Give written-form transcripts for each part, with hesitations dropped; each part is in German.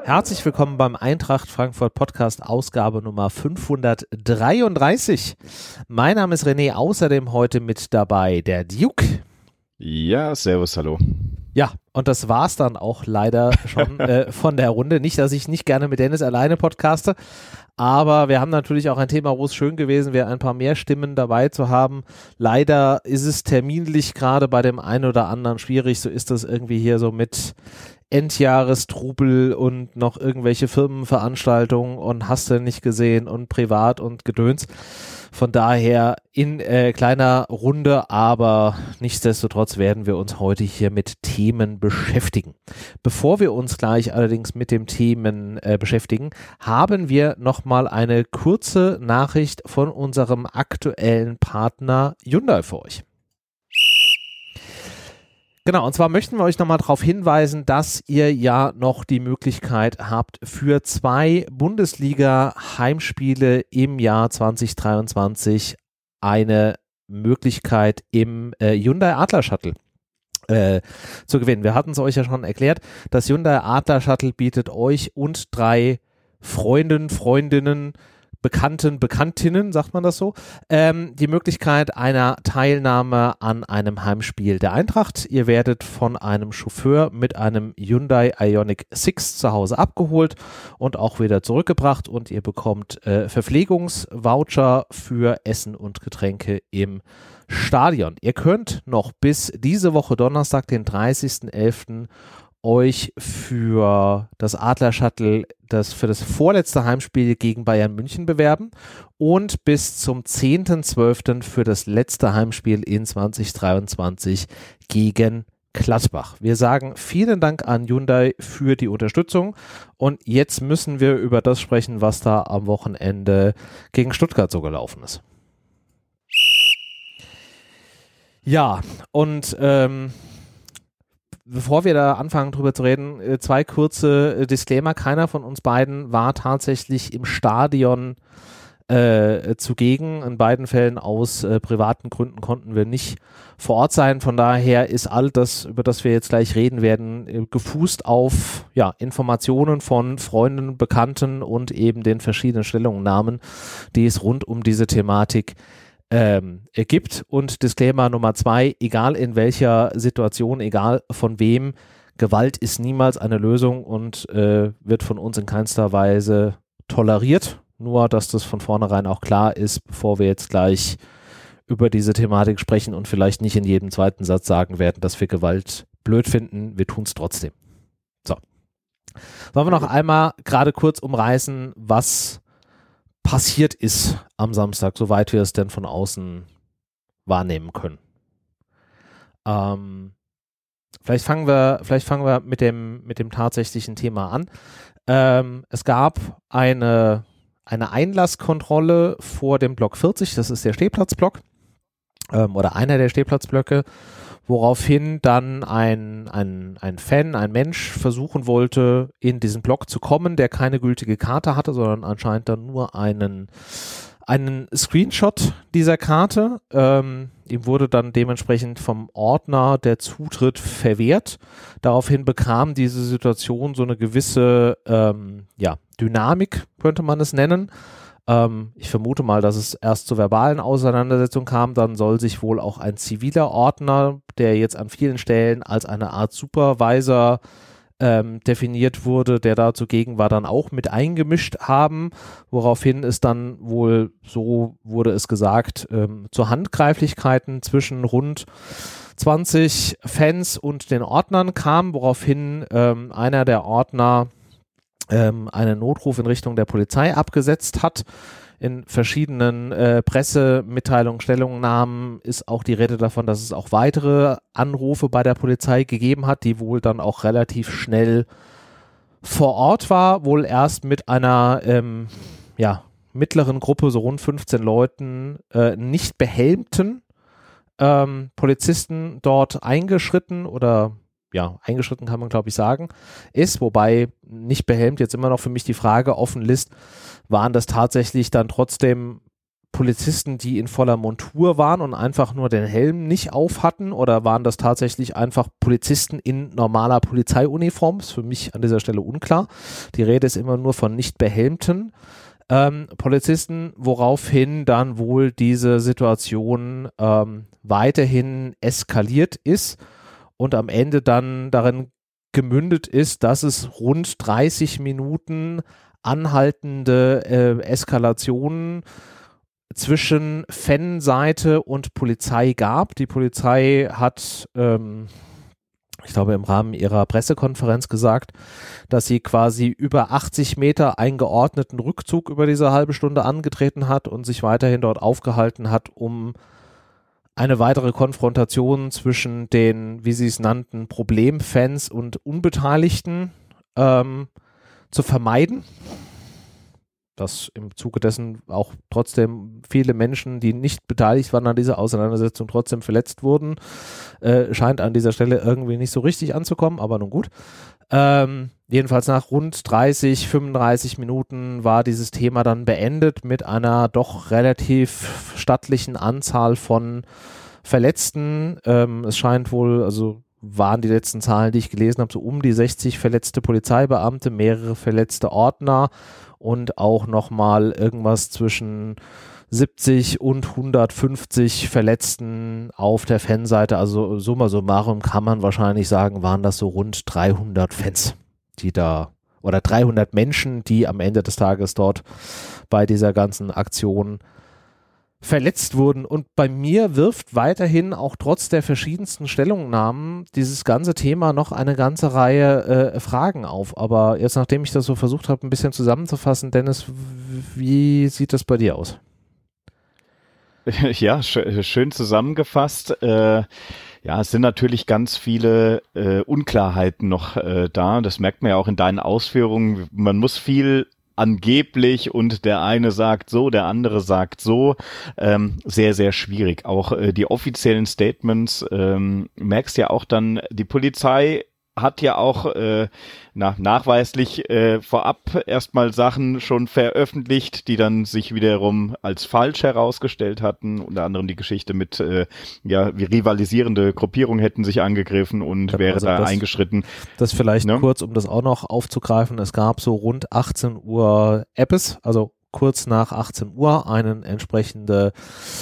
Herzlich willkommen beim Eintracht Frankfurt Podcast, Ausgabe Nummer 533. Mein Name ist René, außerdem heute mit dabei der Duke. Ja, servus, hallo. Ja, und das war's dann auch leider schon von der Runde. Nicht, dass ich nicht gerne mit Dennis alleine podcaste, aber wir haben natürlich auch ein Thema, wo es schön gewesen wäre, ein paar mehr Stimmen dabei zu haben. Leider ist es terminlich gerade bei dem einen oder anderen schwierig. So ist das irgendwie hier so mit Endjahrestrubel und noch irgendwelche Firmenveranstaltungen und hast du nicht gesehen und privat und Gedöns. Von daher in kleiner Runde, aber nichtsdestotrotz werden wir uns heute hier mit Themen beschäftigen. Bevor wir uns gleich allerdings mit den Themen beschäftigen, haben wir nochmal eine kurze Nachricht von unserem aktuellen Partner Hyundai für euch. Genau, und zwar möchten wir euch nochmal darauf hinweisen, dass ihr ja noch die Möglichkeit habt, für 2 Bundesliga-Heimspiele im Jahr 2023 eine Möglichkeit im Hyundai Adler Shuttle zu gewinnen. Wir hatten es euch ja schon erklärt, das Hyundai Adler Shuttle bietet euch und 3 Freundinnen, Bekanntinnen, sagt man das so, die Möglichkeit einer Teilnahme an einem Heimspiel der Eintracht. Ihr werdet von einem Chauffeur mit einem Hyundai Ioniq 6 zu Hause abgeholt und auch wieder zurückgebracht und ihr bekommt Verpflegungsvoucher für Essen und Getränke im Stadion. Ihr könnt noch bis diese Woche Donnerstag, den 30.11., euch für das Adler Shuttle für das vorletzte Heimspiel gegen Bayern München bewerben und bis zum 10.12. für das letzte Heimspiel in 2023 gegen Gladbach. Wir sagen vielen Dank an Hyundai für die Unterstützung und jetzt müssen wir über das sprechen, was da am Wochenende gegen Stuttgart so gelaufen ist. Ja, und bevor wir da anfangen drüber zu reden, 2 kurze Disclaimer. Keiner von uns beiden war tatsächlich im Stadion zugegen. In beiden Fällen aus privaten Gründen konnten wir nicht vor Ort sein. Von daher ist all das, über das wir jetzt gleich reden werden, gefußt auf Informationen von Freunden, Bekannten und eben den verschiedenen Stellungnahmen, die es rund um diese Thematik gibt. Und Disclaimer Nummer 2, egal in welcher Situation, egal von wem, Gewalt ist niemals eine Lösung und wird von uns in keinster Weise toleriert. Nur, dass das von vornherein auch klar ist, bevor wir jetzt gleich über diese Thematik sprechen und vielleicht nicht in jedem zweiten Satz sagen werden, dass wir Gewalt blöd finden. Wir tun es trotzdem. So. Wollen wir noch einmal gerade kurz umreißen, was passiert ist am Samstag, soweit wir es denn von außen wahrnehmen können. Vielleicht fangen wir mit dem tatsächlichen Thema an. Es gab eine Einlasskontrolle vor dem Block 40, das ist der Stehplatzblock oder einer der Stehplatzblöcke, woraufhin dann ein Fan, ein Mensch versuchen wollte, in diesen Block zu kommen, der keine gültige Karte hatte, sondern anscheinend dann nur einen Screenshot dieser Karte. Ihm wurde dann dementsprechend vom Ordner der Zutritt verwehrt. Daraufhin bekam diese Situation so eine gewisse Dynamik, könnte man es nennen. Ich vermute mal, dass es erst zur verbalen Auseinandersetzung kam, dann soll sich wohl auch ein ziviler Ordner, der jetzt an vielen Stellen als eine Art Supervisor definiert wurde, der da zugegen war, dann auch mit eingemischt haben, woraufhin es dann wohl, so wurde es gesagt, zu Handgreiflichkeiten zwischen rund 20 Fans und den Ordnern kam, woraufhin einer der Ordner einen Notruf in Richtung der Polizei abgesetzt hat. In verschiedenen Pressemitteilungen, Stellungnahmen ist auch die Rede davon, dass es auch weitere Anrufe bei der Polizei gegeben hat, die wohl dann auch relativ schnell vor Ort war, wohl erst mit einer mittleren Gruppe, so rund 15 Leuten, nicht behelmten Polizisten dort eingeschritten oder eingeschritten kann man glaube ich sagen, ist, wobei nicht behelmt jetzt immer noch für mich die Frage offen ist, waren das tatsächlich dann trotzdem Polizisten, die in voller Montur waren und einfach nur den Helm nicht auf hatten, oder waren das tatsächlich einfach Polizisten in normaler Polizeiuniform? Ist für mich an dieser Stelle unklar. Die Rede ist immer nur von nicht behelmten Polizisten, woraufhin dann wohl diese Situation weiterhin eskaliert ist und am Ende dann darin gemündet ist, dass es rund 30 Minuten anhaltende Eskalationen zwischen Fanseite und Polizei gab. Die Polizei hat ich glaube, im Rahmen ihrer Pressekonferenz gesagt, dass sie quasi über 80 Meter eingeordneten Rückzug über diese halbe Stunde angetreten hat und sich weiterhin dort aufgehalten hat, um eine weitere Konfrontation zwischen den, wie sie es nannten, Problemfans und Unbeteiligten zu vermeiden. Dass im Zuge dessen auch trotzdem viele Menschen, die nicht beteiligt waren an dieser Auseinandersetzung, trotzdem verletzt wurden, scheint an dieser Stelle irgendwie nicht so richtig anzukommen, aber nun gut. Jedenfalls nach rund 35 Minuten war dieses Thema dann beendet mit einer doch relativ stattlichen Anzahl von Verletzten. Es scheint wohl, also waren die letzten Zahlen, die ich gelesen habe, so um die 60 verletzte Polizeibeamte, mehrere verletzte Ordner und auch nochmal irgendwas zwischen 70 und 150 Verletzten auf der Fanseite. Also summa summarum kann man wahrscheinlich sagen, waren das so rund 300 Fans, die da, oder 300 Menschen, die am Ende des Tages dort bei dieser ganzen Aktion verletzt wurden. Und bei mir wirft weiterhin auch trotz der verschiedensten Stellungnahmen dieses ganze Thema noch eine ganze Reihe Fragen auf. Aber jetzt, nachdem ich das so versucht habe, ein bisschen zusammenzufassen, Dennis, wie sieht das bei dir aus? Ja, schön zusammengefasst. Ja, es sind natürlich ganz viele Unklarheiten noch da. Das merkt man ja auch in deinen Ausführungen. Man muss viel angeblich und der eine sagt so, der andere sagt so, sehr, sehr schwierig. Auch die offiziellen Statements, merkst ja auch dann, die Polizei hat ja auch nachweislich vorab erstmal Sachen schon veröffentlicht, die dann sich wiederum als falsch herausgestellt hatten. Unter anderem die Geschichte mit, wie rivalisierende Gruppierungen hätten sich angegriffen und wäre also da eingeschritten. Das vielleicht kurz, um das auch noch aufzugreifen. Es gab so rund 18 Uhr Eppes, also kurz nach 18 Uhr, einen entsprechende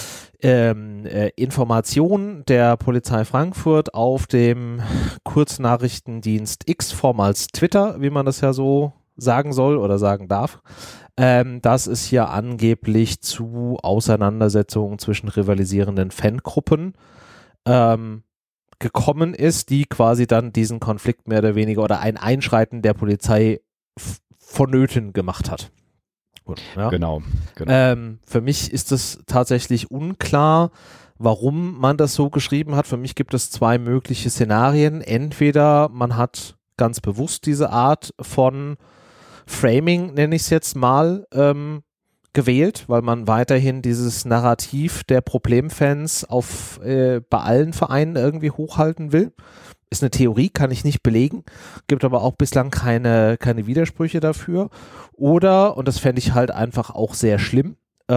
Information der Polizei Frankfurt auf dem Kurznachrichtendienst X, vormals Twitter, wie man das ja so sagen soll oder sagen darf, dass es hier angeblich zu Auseinandersetzungen zwischen rivalisierenden Fangruppen gekommen ist, die quasi dann diesen Konflikt mehr oder weniger oder ein Einschreiten der Polizei vonnöten gemacht hat. Ja. Genau. Für mich ist es tatsächlich unklar, warum man das so geschrieben hat. Für mich gibt es zwei mögliche Szenarien. Entweder man hat ganz bewusst diese Art von Framing, nenne ich es jetzt mal, gewählt, weil man weiterhin dieses Narrativ der Problemfans bei allen Vereinen irgendwie hochhalten will. Ist eine Theorie, kann ich nicht belegen, gibt aber auch bislang keine Widersprüche dafür. Oder, und das fände ich halt einfach auch sehr schlimm,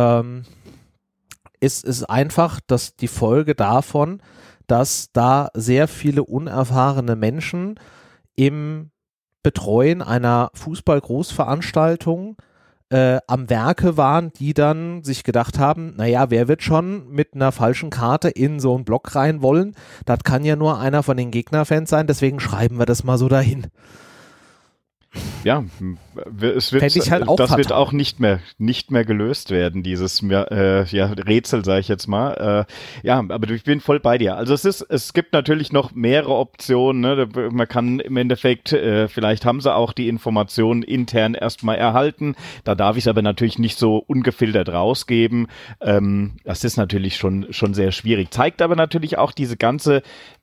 ist einfach, dass die Folge davon, dass da sehr viele unerfahrene Menschen im Betreuen einer Fußball-Großveranstaltung am Werke waren, die dann sich gedacht haben, naja, wer wird schon mit einer falschen Karte in so einen Block rein wollen? Das kann ja nur einer von den Gegnerfans sein, deswegen schreiben wir das mal so dahin. Ja, es wird, halt auch das fatal. wird auch nicht mehr gelöst werden, dieses Rätsel, sage ich jetzt mal. Aber ich bin voll bei dir. Also es gibt natürlich noch mehrere Optionen. Ne? Man kann im Endeffekt, vielleicht haben sie auch die Informationen intern erstmal erhalten. Da darf ich es aber natürlich nicht so ungefiltert rausgeben. Das ist natürlich schon sehr schwierig. Zeigt aber natürlich auch diese ganze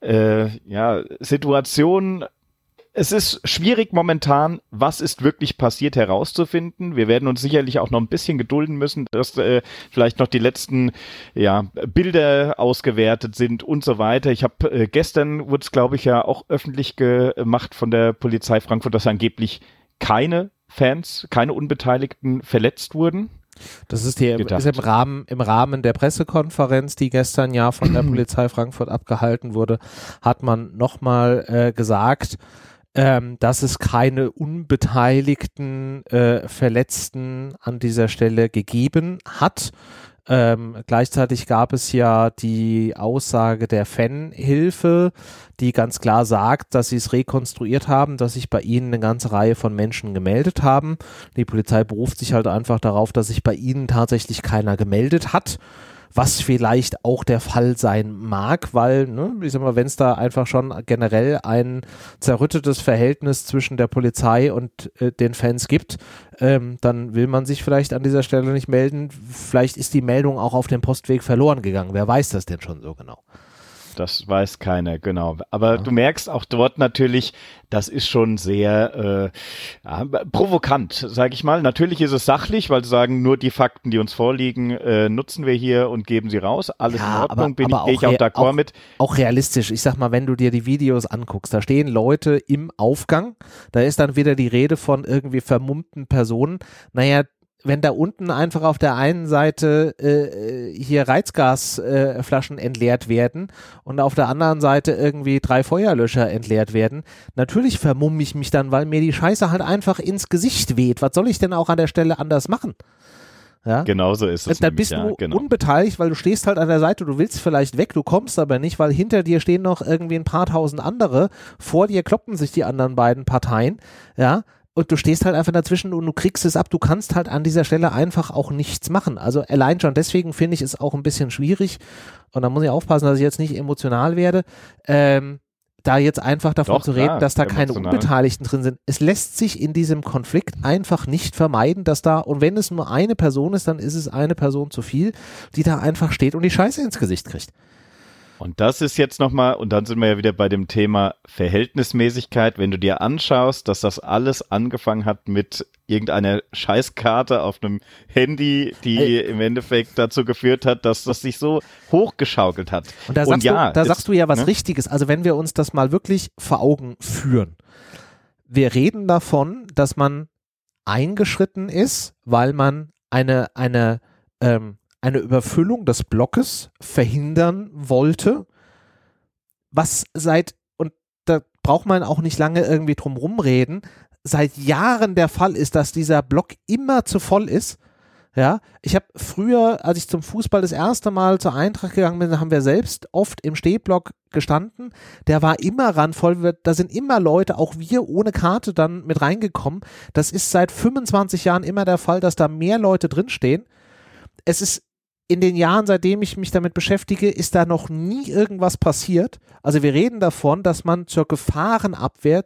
Situation. Es ist schwierig momentan, was ist wirklich passiert, herauszufinden. Wir werden uns sicherlich auch noch ein bisschen gedulden müssen, dass vielleicht noch die letzten Bilder ausgewertet sind und so weiter. Ich habe gestern wurde es, glaube ich, ja auch öffentlich gemacht von der Polizei Frankfurt, dass angeblich keine Fans, keine Unbeteiligten verletzt wurden. Das ist im Rahmen der Pressekonferenz, die gestern ja von der Polizei Frankfurt abgehalten wurde, hat man nochmal gesagt, dass es keine unbeteiligten Verletzten an dieser Stelle gegeben hat. Gleichzeitig gab es ja die Aussage der Fanhilfe, die ganz klar sagt, dass sie es rekonstruiert haben, dass sich bei ihnen eine ganze Reihe von Menschen gemeldet haben. Die Polizei beruft sich halt einfach darauf, dass sich bei ihnen tatsächlich keiner gemeldet hat, was vielleicht auch der Fall sein mag, weil, ne, ich sag mal, wenn es da einfach schon generell ein zerrüttetes Verhältnis zwischen der Polizei und den Fans gibt, dann will man sich vielleicht an dieser Stelle nicht melden. Vielleicht ist die Meldung auch auf dem Postweg verloren gegangen. Wer weiß das denn schon so genau? Das weiß keiner, genau. Aber du merkst auch dort natürlich, das ist schon sehr provokant, sage ich mal. Natürlich ist es sachlich, weil sie sagen, nur die Fakten, die uns vorliegen, nutzen wir hier und geben sie raus. Alles in Ordnung, gehe ich auch d'accord mit. Auch realistisch. Ich sag mal, wenn du dir die Videos anguckst, da stehen Leute im Aufgang, da ist dann wieder die Rede von irgendwie vermummten Personen. Naja, wenn da unten einfach auf der einen Seite hier Reizgasflaschen entleert werden und auf der anderen Seite irgendwie 3 Feuerlöscher entleert werden, natürlich vermumme ich mich dann, weil mir die Scheiße halt einfach ins Gesicht weht. Was soll ich denn auch an der Stelle anders machen? Ja? Genau so ist es. Da bist du unbeteiligt, weil du stehst halt an der Seite, du willst vielleicht weg, du kommst aber nicht, weil hinter dir stehen noch irgendwie ein paar tausend andere, vor dir kloppen sich die anderen beiden Parteien, ja. Und du stehst halt einfach dazwischen und du kriegst es ab. Du kannst halt an dieser Stelle einfach auch nichts machen. Also allein schon deswegen finde ich es auch ein bisschen schwierig. Und da muss ich aufpassen, dass ich jetzt nicht emotional werde, da jetzt einfach davon zu reden, dass da keine Unbeteiligten drin sind. Es lässt sich in diesem Konflikt einfach nicht vermeiden, dass da, und wenn es nur eine Person ist, dann ist es eine Person zu viel, die da einfach steht und die Scheiße ins Gesicht kriegt. Und das ist jetzt nochmal, und dann sind wir ja wieder bei dem Thema Verhältnismäßigkeit, wenn du dir anschaust, dass das alles angefangen hat mit irgendeiner Scheißkarte auf einem Handy, die im Endeffekt dazu geführt hat, dass das sich so hochgeschaukelt hat. Und da sagst du ja was Richtiges, also wenn wir uns das mal wirklich vor Augen führen. Wir reden davon, dass man eingeschritten ist, weil man eine Überfüllung des Blockes verhindern wollte, was und da braucht man auch nicht lange irgendwie drum rumreden, seit Jahren der Fall ist, dass dieser Block immer zu voll ist. Ja, ich habe früher, als ich zum Fußball das erste Mal zur Eintracht gegangen bin, haben wir selbst oft im Stehblock gestanden. Der war immer randvoll, da sind immer Leute, auch wir ohne Karte dann mit reingekommen. Das ist seit 25 Jahren immer der Fall, dass da mehr Leute drinstehen. Es ist in den Jahren, seitdem ich mich damit beschäftige, ist da noch nie irgendwas passiert. Also wir reden davon, dass man zur Gefahrenabwehr,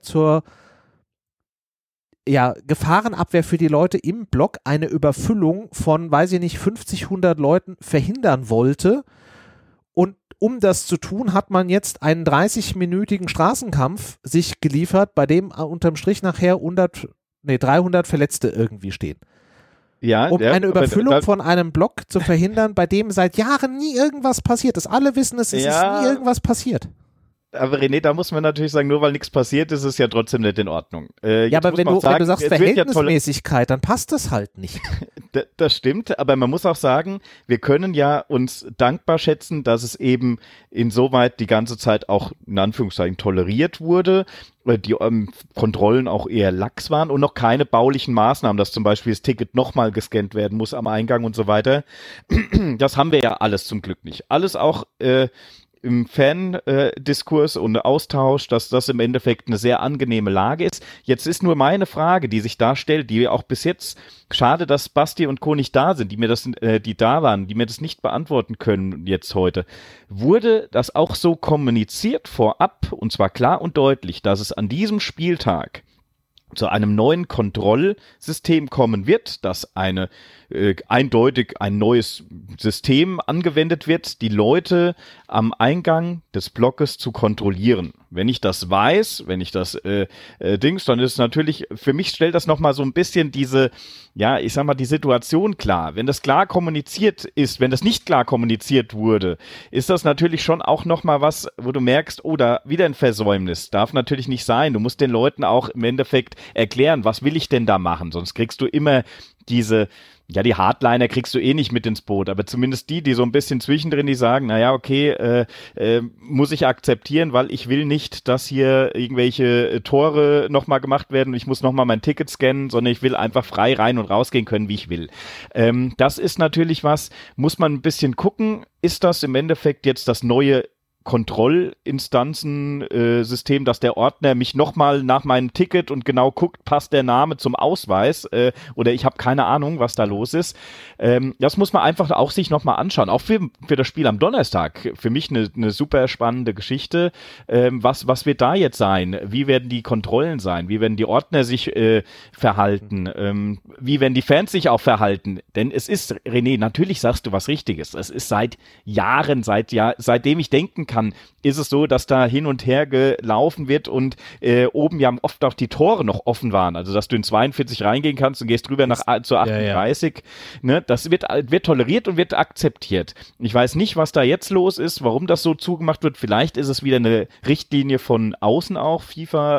Gefahrenabwehr für die Leute im Block eine Überfüllung von, weiß ich nicht, 50, 100 Leuten verhindern wollte. Und um das zu tun, hat man jetzt einen 30-minütigen Straßenkampf sich geliefert, bei dem unterm Strich nachher 300 Verletzte irgendwie stehen. Ja, um eine Überfüllung von einem Block zu verhindern, bei dem seit Jahren nie irgendwas passiert ist. Alle wissen, es ist nie irgendwas passiert. Aber René, da muss man natürlich sagen, nur weil nichts passiert ist, ist es ja trotzdem nicht in Ordnung. Ja, aber wenn du sagst Verhältnismäßigkeit, dann passt das halt nicht. Das stimmt, aber man muss auch sagen, wir können ja uns dankbar schätzen, dass es eben insoweit die ganze Zeit auch in Anführungszeichen toleriert wurde, die Kontrollen auch eher lax waren und noch keine baulichen Maßnahmen, dass zum Beispiel das Ticket nochmal gescannt werden muss am Eingang und so weiter. Das haben wir ja alles zum Glück nicht. Alles auch im Fan-Diskurs und Austausch, dass das im Endeffekt eine sehr angenehme Lage ist. Jetzt ist nur meine Frage, die sich da stellt, die auch bis jetzt, schade, dass Basti und Co. nicht da sind, die da waren, die mir das nicht beantworten können jetzt heute. Wurde das auch so kommuniziert vorab, und zwar klar und deutlich, dass es an diesem Spieltag zu einem neuen Kontrollsystem kommen wird, dass eindeutig ein neues System angewendet wird, die Leute am Eingang des Blockes zu kontrollieren. Wenn ich das weiß, wenn ich das dann ist natürlich, für mich stellt das nochmal so ein bisschen diese, ja, ich sag mal, die Situation klar. Wenn das klar kommuniziert ist, wenn das nicht klar kommuniziert wurde, ist das natürlich schon auch nochmal was, wo du merkst, oh, da wieder ein Versäumnis. Darf natürlich nicht sein. Du musst den Leuten auch im Endeffekt erklären, was will ich denn da machen? Sonst kriegst du immer die Hardliner kriegst du eh nicht mit ins Boot, aber zumindest die so ein bisschen zwischendrin, die sagen, naja, okay, muss ich akzeptieren, weil ich will nicht, dass hier irgendwelche Tore nochmal gemacht werden und ich muss nochmal mein Ticket scannen, sondern ich will einfach frei rein und rausgehen können, wie ich will. Das ist natürlich muss man ein bisschen gucken, ist das im Endeffekt jetzt das neue Kontrollinstanzen-System, dass der Ordner mich nochmal nach meinem Ticket und genau guckt, passt der Name zum Ausweis oder ich habe keine Ahnung, was da los ist. Das muss man einfach auch sich nochmal anschauen. Auch für das Spiel am Donnerstag. Für mich eine super spannende Geschichte. Was wird da jetzt sein? Wie werden die Kontrollen sein? Wie werden die Ordner sich verhalten? Wie werden die Fans sich auch verhalten? Denn es ist, René, natürlich sagst du was Richtiges. Es ist seit Jahren, seitdem ich denken kann, ist es so, dass da hin und her gelaufen wird und oben ja oft auch die Tore noch offen waren. Also, dass du in 42 reingehen kannst und gehst rüber zu 38. Ja. Ne, das wird toleriert und wird akzeptiert. Ich weiß nicht, was da jetzt los ist, warum das so zugemacht wird. Vielleicht ist es wieder eine Richtlinie von außen auch, FIFA,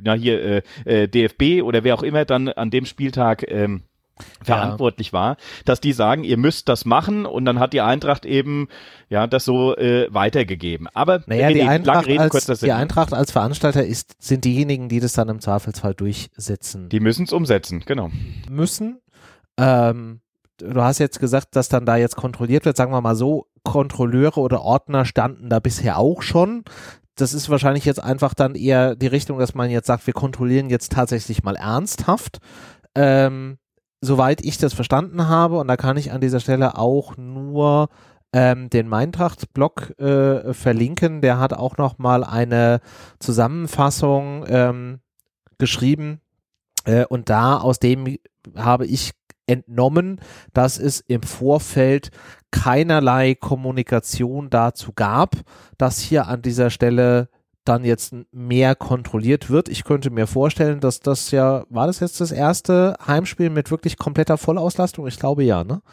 DFB oder wer auch immer dann an dem Spieltag verantwortlich war, dass die sagen, ihr müsst das machen und dann hat die Eintracht eben das so weitergegeben. Aber die Eintracht als Veranstalter sind diejenigen, die das dann im Zweifelsfall durchsetzen. Die müssen es umsetzen, genau. Müssen. Du hast jetzt gesagt, dass dann da jetzt kontrolliert wird, sagen wir mal so, Kontrolleure oder Ordner standen da bisher auch schon. Das ist wahrscheinlich jetzt einfach dann eher die Richtung, dass man jetzt sagt, wir kontrollieren jetzt tatsächlich mal ernsthaft. Soweit ich das verstanden habe, und da kann ich an dieser Stelle auch nur den Eintracht-Blog verlinken, der hat auch nochmal eine Zusammenfassung geschrieben und aus dem habe ich entnommen, dass es im Vorfeld keinerlei Kommunikation dazu gab, dass hier an dieser Stelle dann jetzt mehr kontrolliert wird. Ich könnte mir vorstellen, dass war das jetzt das erste Heimspiel mit wirklich kompletter Vollauslastung? Ich glaube ja, ne?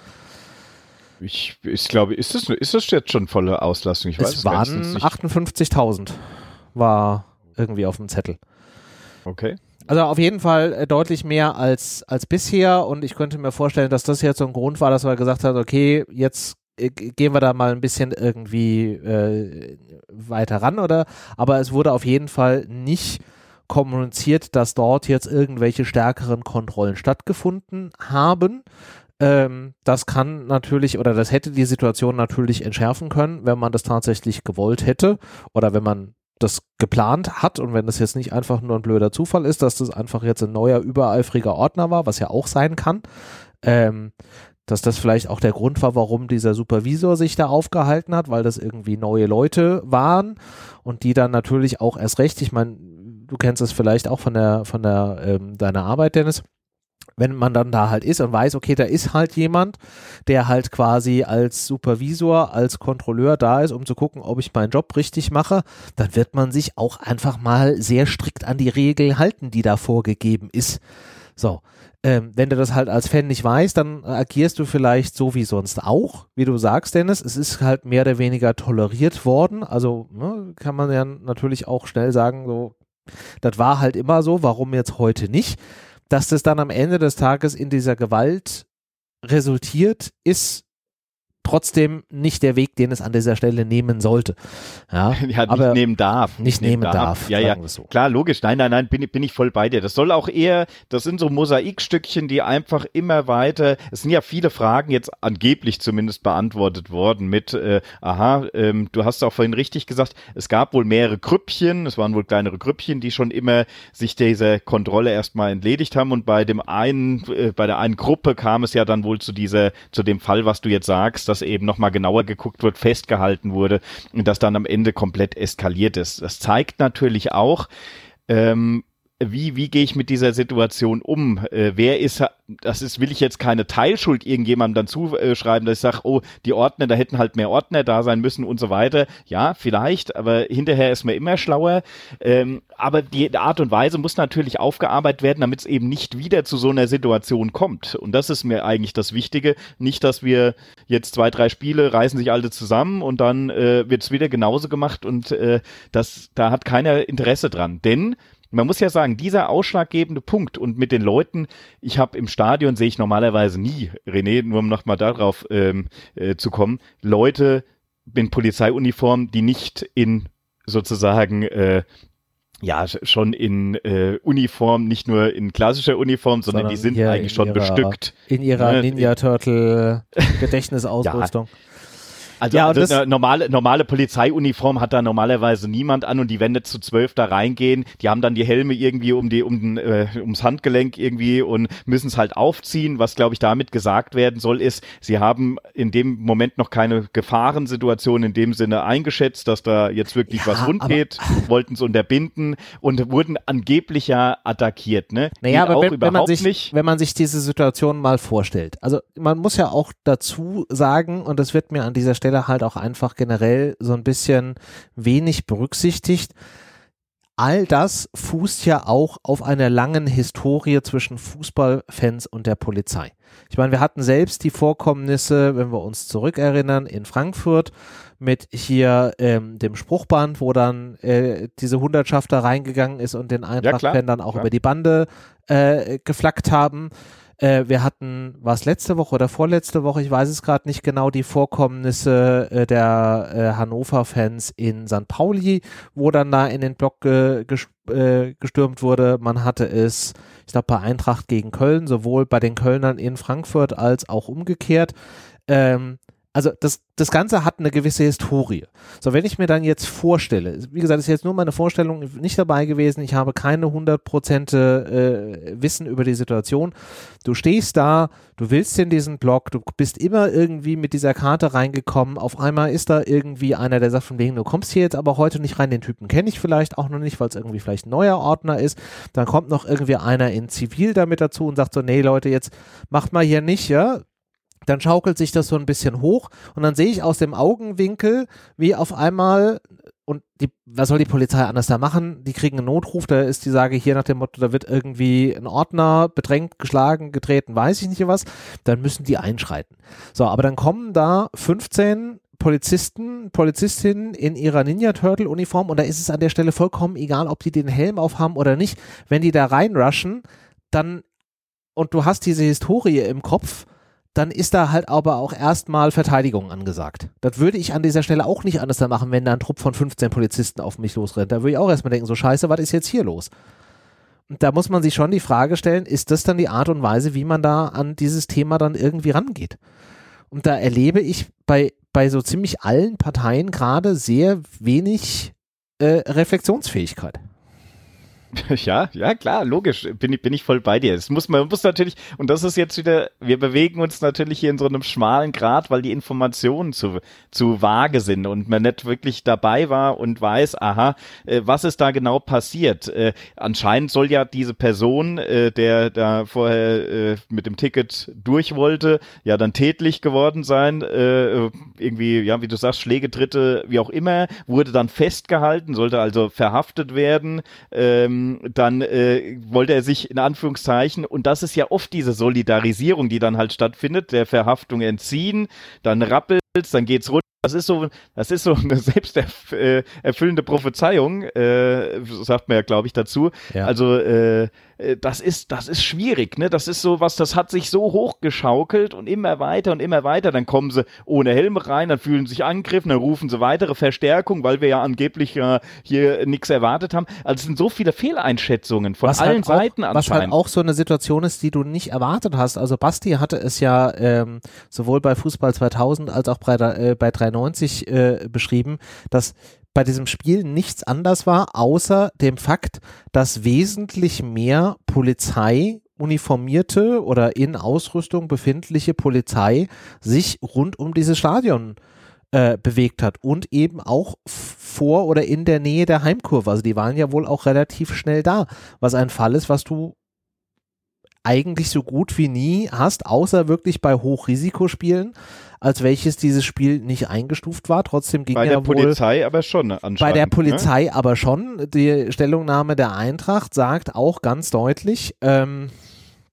Ich glaube, ist das jetzt schon volle Auslastung? Ich weiß es waren 58.000 war irgendwie auf dem Zettel. Okay. Also auf jeden Fall deutlich mehr als bisher und ich könnte mir vorstellen, dass das jetzt so ein Grund war, dass man gesagt hat, okay, jetzt gehen wir da mal ein bisschen irgendwie weiter ran, aber es wurde auf jeden Fall nicht kommuniziert, dass dort jetzt irgendwelche stärkeren Kontrollen stattgefunden haben. Das kann natürlich oder das hätte die Situation natürlich entschärfen können, wenn man das tatsächlich gewollt hätte oder wenn man das geplant hat und wenn das jetzt nicht einfach nur ein blöder Zufall ist, dass das einfach jetzt ein neuer, übereifriger Ordner war, was ja auch sein kann, dass das vielleicht auch der Grund war, warum dieser Supervisor sich da aufgehalten hat, weil das irgendwie neue Leute waren und die dann natürlich auch erst recht, ich meine, du kennst es vielleicht auch von deiner Arbeit, Dennis, wenn man dann da halt ist und weiß, okay, da ist halt jemand, der halt quasi als Supervisor, als Kontrolleur da ist, um zu gucken, ob ich meinen Job richtig mache, dann wird man sich auch einfach mal sehr strikt an die Regel halten, die da vorgegeben ist. So, wenn du das halt als Fan nicht weißt, dann agierst du vielleicht so wie sonst auch, wie du sagst, Dennis, es ist halt mehr oder weniger toleriert worden, also kann man ja natürlich auch schnell sagen, so, das war halt immer so, warum jetzt heute nicht? Dass das dann am Ende des Tages in dieser Gewalt resultiert, ist trotzdem nicht der Weg, den es an dieser Stelle nehmen sollte. Ja, aber nehmen darf. Nicht nehmen darf. Ja. So. Klar, logisch. Nein, bin ich voll bei dir. Das soll auch eher, das sind so Mosaikstückchen, die einfach immer weiter, es sind ja viele Fragen jetzt angeblich zumindest beantwortet worden mit, du hast auch vorhin richtig gesagt, es gab wohl mehrere Grüppchen, es waren wohl kleinere Grüppchen, die schon immer sich dieser Kontrolle erstmal entledigt haben und bei der einen Gruppe kam es ja dann wohl zu dem Fall, was du jetzt sagst, dass eben nochmal genauer geguckt wird, festgehalten wurde und das dann am Ende komplett eskaliert ist. Das zeigt natürlich auch, wie gehe ich mit dieser Situation um? Will ich jetzt keine Teilschuld irgendjemandem dann zuschreiben, dass ich sage, oh, die Ordner, da hätten halt mehr Ordner da sein müssen und so weiter. Ja, vielleicht, aber hinterher ist man immer schlauer. Aber die Art und Weise muss natürlich aufgearbeitet werden, damit es eben nicht wieder zu so einer Situation kommt. Und das ist mir eigentlich das Wichtige. Nicht, dass wir jetzt 2-3 Spiele reißen sich alle zusammen und dann wird es wieder genauso gemacht und da hat keiner Interesse dran. Denn man muss ja sagen, dieser ausschlaggebende Punkt und mit den Leuten, ich habe im Stadion, sehe ich normalerweise nie, René, nur um nochmal darauf zu kommen, Leute in Polizeiuniform, die nicht in sozusagen schon in Uniform, nicht nur in klassischer Uniform, sondern die sind eigentlich schon bestückt. In ihrer Ninja Turtle Gedächtnisausrüstung. Also eine normale Polizeiuniform hat da normalerweise niemand an und die, wenn jetzt zu 12 da reingehen, die haben dann die Helme irgendwie ums Handgelenk irgendwie und müssen es halt aufziehen. Was, glaube ich, damit gesagt werden soll, ist, sie haben in dem Moment noch keine Gefahrensituation in dem Sinne eingeschätzt, dass da jetzt wirklich was rund geht, wollten es unterbinden und wurden angeblich ja attackiert. Ne? Naja, aber wenn man sich diese Situation mal vorstellt, also man muss ja auch dazu sagen, und das wird mir an dieser Stelle halt auch einfach generell so ein bisschen wenig berücksichtigt. All das fußt ja auch auf einer langen Historie zwischen Fußballfans und der Polizei. Ich meine, wir hatten selbst die Vorkommnisse, wenn wir uns zurückerinnern, in Frankfurt mit hier dem Spruchband, wo dann diese Hundertschaft da reingegangen ist und den Eintracht-Fan dann auch über die Bande geflaggt haben. Wir hatten, war es letzte Woche oder vorletzte Woche, ich weiß es gerade nicht genau, die Vorkommnisse der Hannover-Fans in St. Pauli, wo dann da in den Block gestürmt wurde. Man hatte es, ich glaube, bei Eintracht gegen Köln, sowohl bei den Kölnern in Frankfurt als auch umgekehrt. Also das Ganze hat eine gewisse Historie. So, wenn ich mir dann jetzt vorstelle, wie gesagt, das ist jetzt nur meine Vorstellung, nicht dabei gewesen, ich habe keine 100% Wissen über die Situation. Du stehst da, du willst in diesen Block, du bist immer irgendwie mit dieser Karte reingekommen, auf einmal ist da irgendwie einer, der sagt von wegen, du kommst hier jetzt aber heute nicht rein, den Typen kenne ich vielleicht auch noch nicht, weil es irgendwie vielleicht ein neuer Ordner ist. Dann kommt noch irgendwie einer in Zivil damit dazu und sagt so, nee Leute, jetzt macht mal hier nicht, ja. Dann schaukelt sich das so ein bisschen hoch und dann sehe ich aus dem Augenwinkel, wie auf einmal, und was soll die Polizei anders da machen? Die kriegen einen Notruf, da ist die Sage hier nach dem Motto, da wird irgendwie ein Ordner bedrängt, geschlagen, getreten, weiß ich nicht was, dann müssen die einschreiten. So, aber dann kommen da 15 Polizistinnen in ihrer Ninja Turtle Uniform und da ist es an der Stelle vollkommen egal, ob die den Helm aufhaben oder nicht. Wenn die da reinrushen, dann, und du hast diese Historie im Kopf, dann ist da halt aber auch erstmal Verteidigung angesagt. Das würde ich an dieser Stelle auch nicht anders machen, wenn da ein Trupp von 15 Polizisten auf mich losrennt. Da würde ich auch erstmal denken, so scheiße, was ist jetzt hier los? Und da muss man sich schon die Frage stellen, ist das dann die Art und Weise, wie man da an dieses Thema dann irgendwie rangeht? Und da erlebe ich bei so ziemlich allen Parteien gerade sehr wenig Reflexionsfähigkeit. Ja, klar, logisch, bin ich voll bei dir. Man muss natürlich, und das ist jetzt wieder, wir bewegen uns natürlich hier in so einem schmalen Grat, weil die Informationen zu vage sind und man nicht wirklich dabei war und weiß, aha, was ist da genau passiert. Anscheinend soll ja diese Person, der da vorher mit dem Ticket durch wollte, ja dann tätlich geworden sein, irgendwie, ja, wie du sagst, Schläge, Tritte, wie auch immer, wurde dann festgehalten, sollte also verhaftet werden, dann wollte er sich in Anführungszeichen, und das ist ja oft diese Solidarisierung, die dann halt stattfindet, der Verhaftung entziehen, dann rappelt's, dann geht's runter. Das ist so eine selbsterfüllende Prophezeiung, sagt man ja, glaube ich, dazu. Ja. Also das ist schwierig, ne? Das ist so was, das hat sich so hochgeschaukelt und immer weiter. Dann kommen sie ohne Helme rein, dann fühlen sie sich angegriffen, dann rufen sie weitere Verstärkung, weil wir ja angeblich hier nichts erwartet haben. Also es sind so viele Fehleinschätzungen von allen Seiten anscheinend. Was halt auch so eine Situation ist, die du nicht erwartet hast. Also Basti hatte es ja sowohl bei Fußball 2000 als auch bei 93 beschrieben, dass bei diesem Spiel nichts anders war, außer dem Fakt, dass wesentlich mehr Polizei, uniformierte oder in Ausrüstung befindliche Polizei sich rund um dieses Stadion bewegt hat und eben auch vor oder in der Nähe der Heimkurve. Also die waren ja wohl auch relativ schnell da, was ein Fall ist, was du eigentlich so gut wie nie hast, außer wirklich bei Hochrisikospielen, als welches dieses Spiel nicht eingestuft war. Trotzdem ging bei ja der Polizei aber schon anscheinend. Bei der Polizei aber schon. Die Stellungnahme der Eintracht sagt auch ganz deutlich,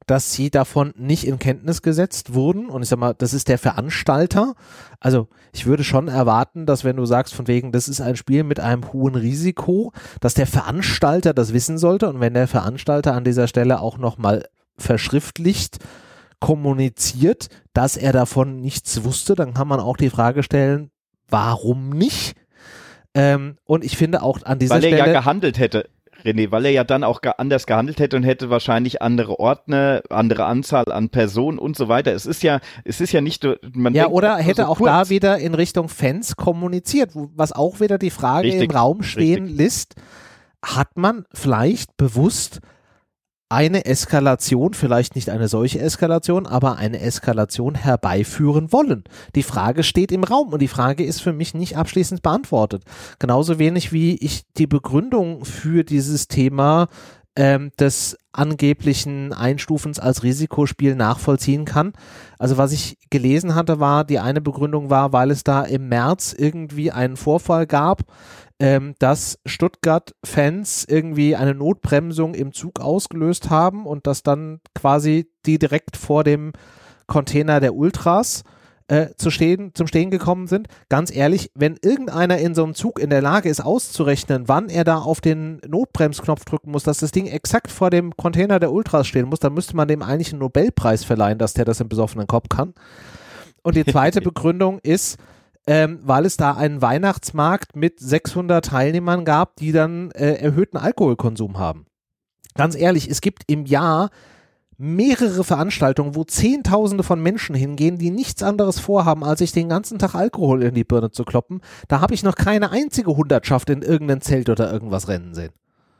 dass sie davon nicht in Kenntnis gesetzt wurden. Und ich sag mal, das ist der Veranstalter. Also ich würde schon erwarten, dass wenn du sagst von wegen, das ist ein Spiel mit einem hohen Risiko, dass der Veranstalter das wissen sollte. Und wenn der Veranstalter an dieser Stelle auch nochmal verschriftlicht kommuniziert, dass er davon nichts wusste, dann kann man auch die Frage stellen, warum nicht? Und ich finde auch an dieser Stelle... Weil er ja gehandelt hätte. René, weil er ja dann auch anders gehandelt hätte und hätte wahrscheinlich andere Ordner, andere Anzahl an Personen und so weiter. Es ist ja nicht, man ja, denkt, oder hätte so auch kurz. da wieder in Richtung Fans kommuniziert, was auch wieder die Frage im Raum stehen lässt, hat man vielleicht bewusst eine Eskalation, vielleicht nicht eine solche Eskalation, aber eine Eskalation herbeiführen wollen. Die Frage steht im Raum und die Frage ist für mich nicht abschließend beantwortet. Genauso wenig wie ich die Begründung für dieses Thema des angeblichen Einstufens als Risikospiel nachvollziehen kann. Also was ich gelesen hatte, war, die eine Begründung war, weil es da im März irgendwie einen Vorfall gab, dass Stuttgart-Fans irgendwie eine Notbremsung im Zug ausgelöst haben und dass dann quasi die direkt vor dem Container der Ultras zum Stehen gekommen sind. Ganz ehrlich, wenn irgendeiner in so einem Zug in der Lage ist auszurechnen, wann er da auf den Notbremsknopf drücken muss, dass das Ding exakt vor dem Container der Ultras stehen muss, dann müsste man dem eigentlich einen Nobelpreis verleihen, dass der das im besoffenen Kopf kann. Und die zweite Begründung ist, weil es da einen Weihnachtsmarkt mit 600 Teilnehmern gab, die dann erhöhten Alkoholkonsum haben. Ganz ehrlich, es gibt im Jahr mehrere Veranstaltungen, wo Zehntausende von Menschen hingehen, die nichts anderes vorhaben, als sich den ganzen Tag Alkohol in die Birne zu kloppen. Da habe ich noch keine einzige Hundertschaft in irgendein Zelt oder irgendwas rennen sehen.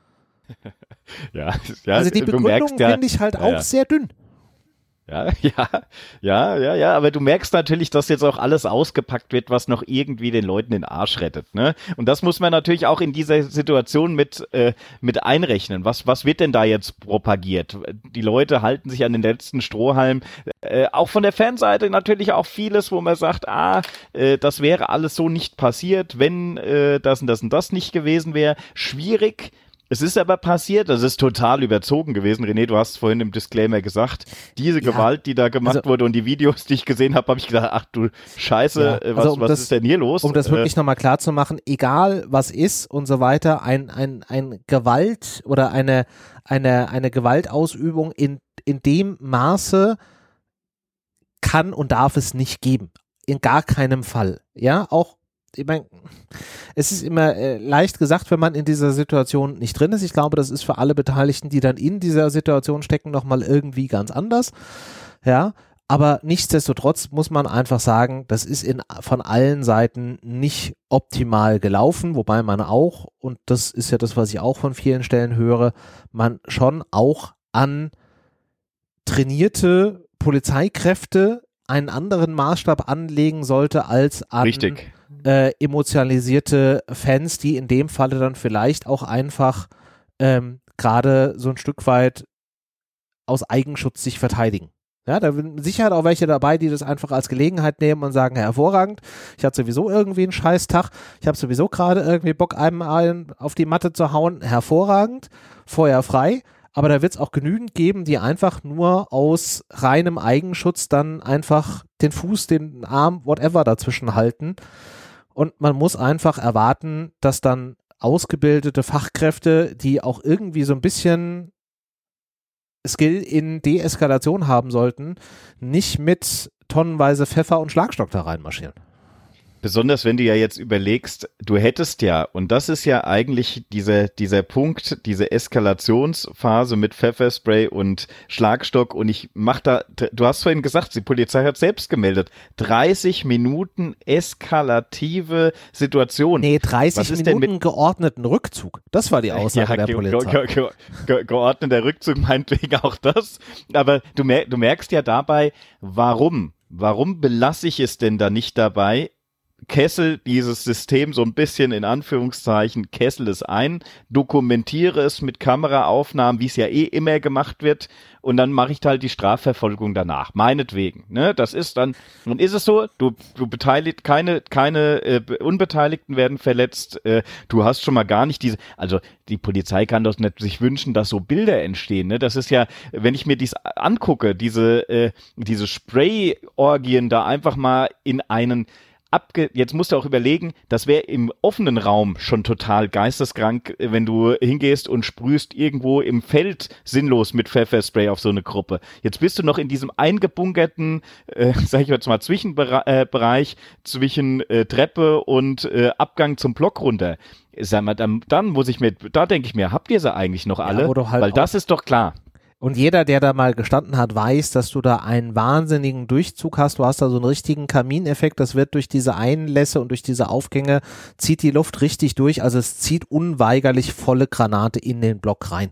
Ja, also die Begründung finde ich halt auch sehr dünn. Ja, aber du merkst natürlich, dass jetzt auch alles ausgepackt wird, was noch irgendwie den Leuten den Arsch rettet, ne? Und das muss man natürlich auch in dieser Situation mit einrechnen. Was wird denn da jetzt propagiert? Die Leute halten sich an den letzten Strohhalm. Auch von der Fanseite natürlich auch vieles, wo man sagt, das wäre alles so nicht passiert, wenn das und das und das nicht gewesen wäre. Schwierig. Es ist aber passiert, das ist total überzogen gewesen. René, du hast vorhin im Disclaimer gesagt, diese Gewalt, die da gemacht wurde und die Videos, die ich gesehen habe, habe ich gedacht, ach du Scheiße, was ist denn hier los? Um das wirklich nochmal klar zu machen, egal was ist und so weiter, ein Gewalt oder eine Gewaltausübung in dem Maße kann und darf es nicht geben. In gar keinem Fall. Ja, auch ich meine, es ist immer leicht gesagt, wenn man in dieser Situation nicht drin ist. Ich glaube, das ist für alle Beteiligten, die dann in dieser Situation stecken, nochmal irgendwie ganz anders. Ja, aber nichtsdestotrotz muss man einfach sagen, das ist von allen Seiten nicht optimal gelaufen, wobei man auch, und das ist ja das, was ich auch von vielen Stellen höre, man schon auch an trainierte Polizeikräfte einen anderen Maßstab anlegen sollte als an emotionalisierte Fans, die in dem Falle dann vielleicht auch einfach gerade so ein Stück weit aus Eigenschutz sich verteidigen. Ja, da sind sicher auch welche dabei, die das einfach als Gelegenheit nehmen und sagen, hervorragend, ich hatte sowieso irgendwie einen Scheißtag, ich habe sowieso gerade irgendwie Bock, einem auf die Matte zu hauen, hervorragend, Feuer frei. Aber da wird es auch genügend geben, die einfach nur aus reinem Eigenschutz dann einfach den Fuß, den Arm, whatever dazwischen halten. Und man muss einfach erwarten, dass dann ausgebildete Fachkräfte, die auch irgendwie so ein bisschen Skill in Deeskalation haben sollten, nicht mit tonnenweise Pfeffer und Schlagstock da reinmarschieren. Besonders wenn du ja jetzt überlegst, du hättest ja, und das ist ja eigentlich dieser Punkt, diese Eskalationsphase mit Pfefferspray und Schlagstock, und du hast vorhin gesagt, die Polizei hat selbst gemeldet, 30 Minuten eskalative Situation. Nee, 30 Minuten geordneten Rückzug. Das war die Aussage der Polizei. Geordneter Rückzug, meinetwegen auch das. Aber du merkst ja dabei, warum belasse ich es denn da nicht dabei, kessel dieses System so ein bisschen in Anführungszeichen, kessel es ein, dokumentiere es mit Kameraaufnahmen, wie es ja immer gemacht wird, und dann mache ich halt die Strafverfolgung danach, meinetwegen. Ne? Das ist dann ist es so, du beteiligt, keine Unbeteiligten werden verletzt, du hast schon mal gar nicht also die Polizei kann doch nicht sich wünschen, dass so Bilder entstehen. Ne? Das ist ja, wenn ich mir dies angucke, diese Spray-Orgien da einfach mal in einen jetzt musst du auch überlegen, das wäre im offenen Raum schon total geisteskrank, wenn du hingehst und sprühst irgendwo im Feld sinnlos mit Pfefferspray auf so eine Gruppe. Jetzt bist du noch in diesem eingebunkerten, sag ich jetzt mal, Zwischenbereich zwischen Treppe und Abgang zum Block runter. Sag mal, dann muss ich da denke ich mir, habt ihr sie eigentlich noch alle? Ja, halt, weil das ist doch klar. Und jeder, der da mal gestanden hat, weiß, dass du da einen wahnsinnigen Durchzug hast. Du hast da so einen richtigen Kamineffekt. Das wird durch diese Einlässe und durch diese Aufgänge, zieht die Luft richtig durch. Also es zieht unweigerlich volle Granate in den Block rein.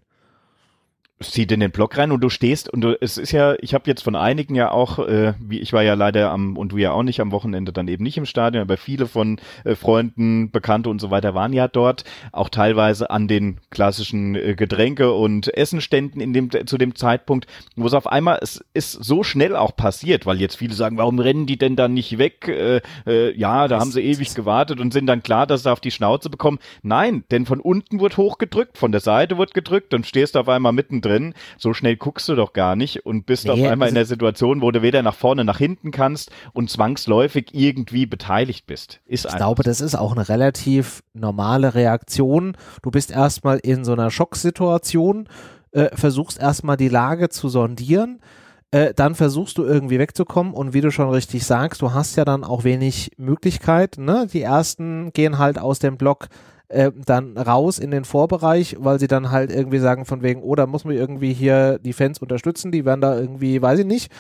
Es zieht in den Block rein und du stehst und es ist ja, ich habe jetzt von einigen ja auch, ich war ja leider und du ja auch nicht am Wochenende dann eben nicht im Stadion, aber viele von Freunden, Bekannte und so weiter waren ja dort, auch teilweise an den klassischen Getränke- und Essenständen zu dem Zeitpunkt, wo es auf einmal, es ist so schnell auch passiert, weil jetzt viele sagen, warum rennen die denn dann nicht weg? Ja, da haben sie ewig gewartet und sind dann klar, dass sie auf die Schnauze bekommen. Nein, denn von unten wird hochgedrückt, von der Seite wird gedrückt, dann stehst du auf einmal mittendrin. So schnell guckst du doch gar nicht und bist auf einmal in der Situation, wo du weder nach vorne, nach hinten kannst und zwangsläufig irgendwie beteiligt bist. Ich glaube, das ist auch eine relativ normale Reaktion. Du bist erstmal in so einer Schocksituation, versuchst erstmal die Lage zu sondieren, dann versuchst du irgendwie wegzukommen und wie du schon richtig sagst, du hast ja dann auch wenig Möglichkeit, ne? Die ersten gehen halt aus dem Block dann raus in den Vorbereich, weil sie dann halt irgendwie sagen von wegen, oh, da muss man irgendwie hier die Fans unterstützen, die werden da irgendwie, weiß ich nicht.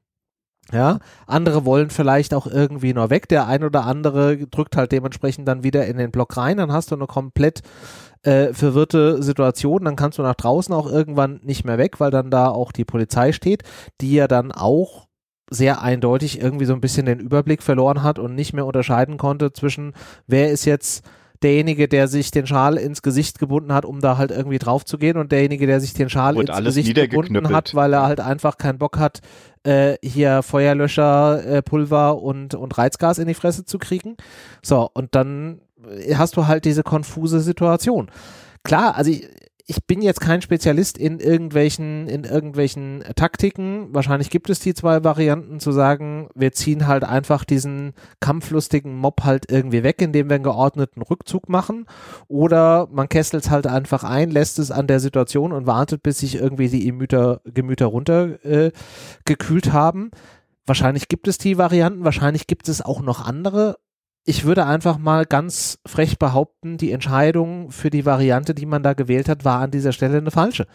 Ja, andere wollen vielleicht auch irgendwie nur weg, der ein oder andere drückt halt dementsprechend dann wieder in den Block rein, dann hast du eine komplett verwirrte Situation, dann kannst du nach draußen auch irgendwann nicht mehr weg, weil dann da auch die Polizei steht, die ja dann auch sehr eindeutig irgendwie so ein bisschen den Überblick verloren hat und nicht mehr unterscheiden konnte zwischen, wer ist jetzt derjenige, der sich den Schal ins Gesicht gebunden hat, um da halt irgendwie drauf zu gehen und derjenige, der sich den Schal ins Gesicht gebunden hat, weil er halt einfach keinen Bock hat, hier Feuerlöscher, Pulver und Reizgas in die Fresse zu kriegen. So, und dann hast du halt diese konfuse Situation. Klar, also ich bin jetzt kein Spezialist in irgendwelchen Taktiken. Wahrscheinlich gibt es die zwei Varianten, zu sagen, wir ziehen halt einfach diesen kampflustigen Mob halt irgendwie weg, indem wir einen geordneten Rückzug machen. Oder man kesselt es halt einfach ein, lässt es an der Situation und wartet, bis sich irgendwie die Gemüter runtergekühlt haben. Wahrscheinlich gibt es die Varianten, wahrscheinlich gibt es auch noch andere. Ich würde einfach mal ganz frech behaupten, die Entscheidung für die Variante, die man da gewählt hat, war an dieser Stelle eine falsche.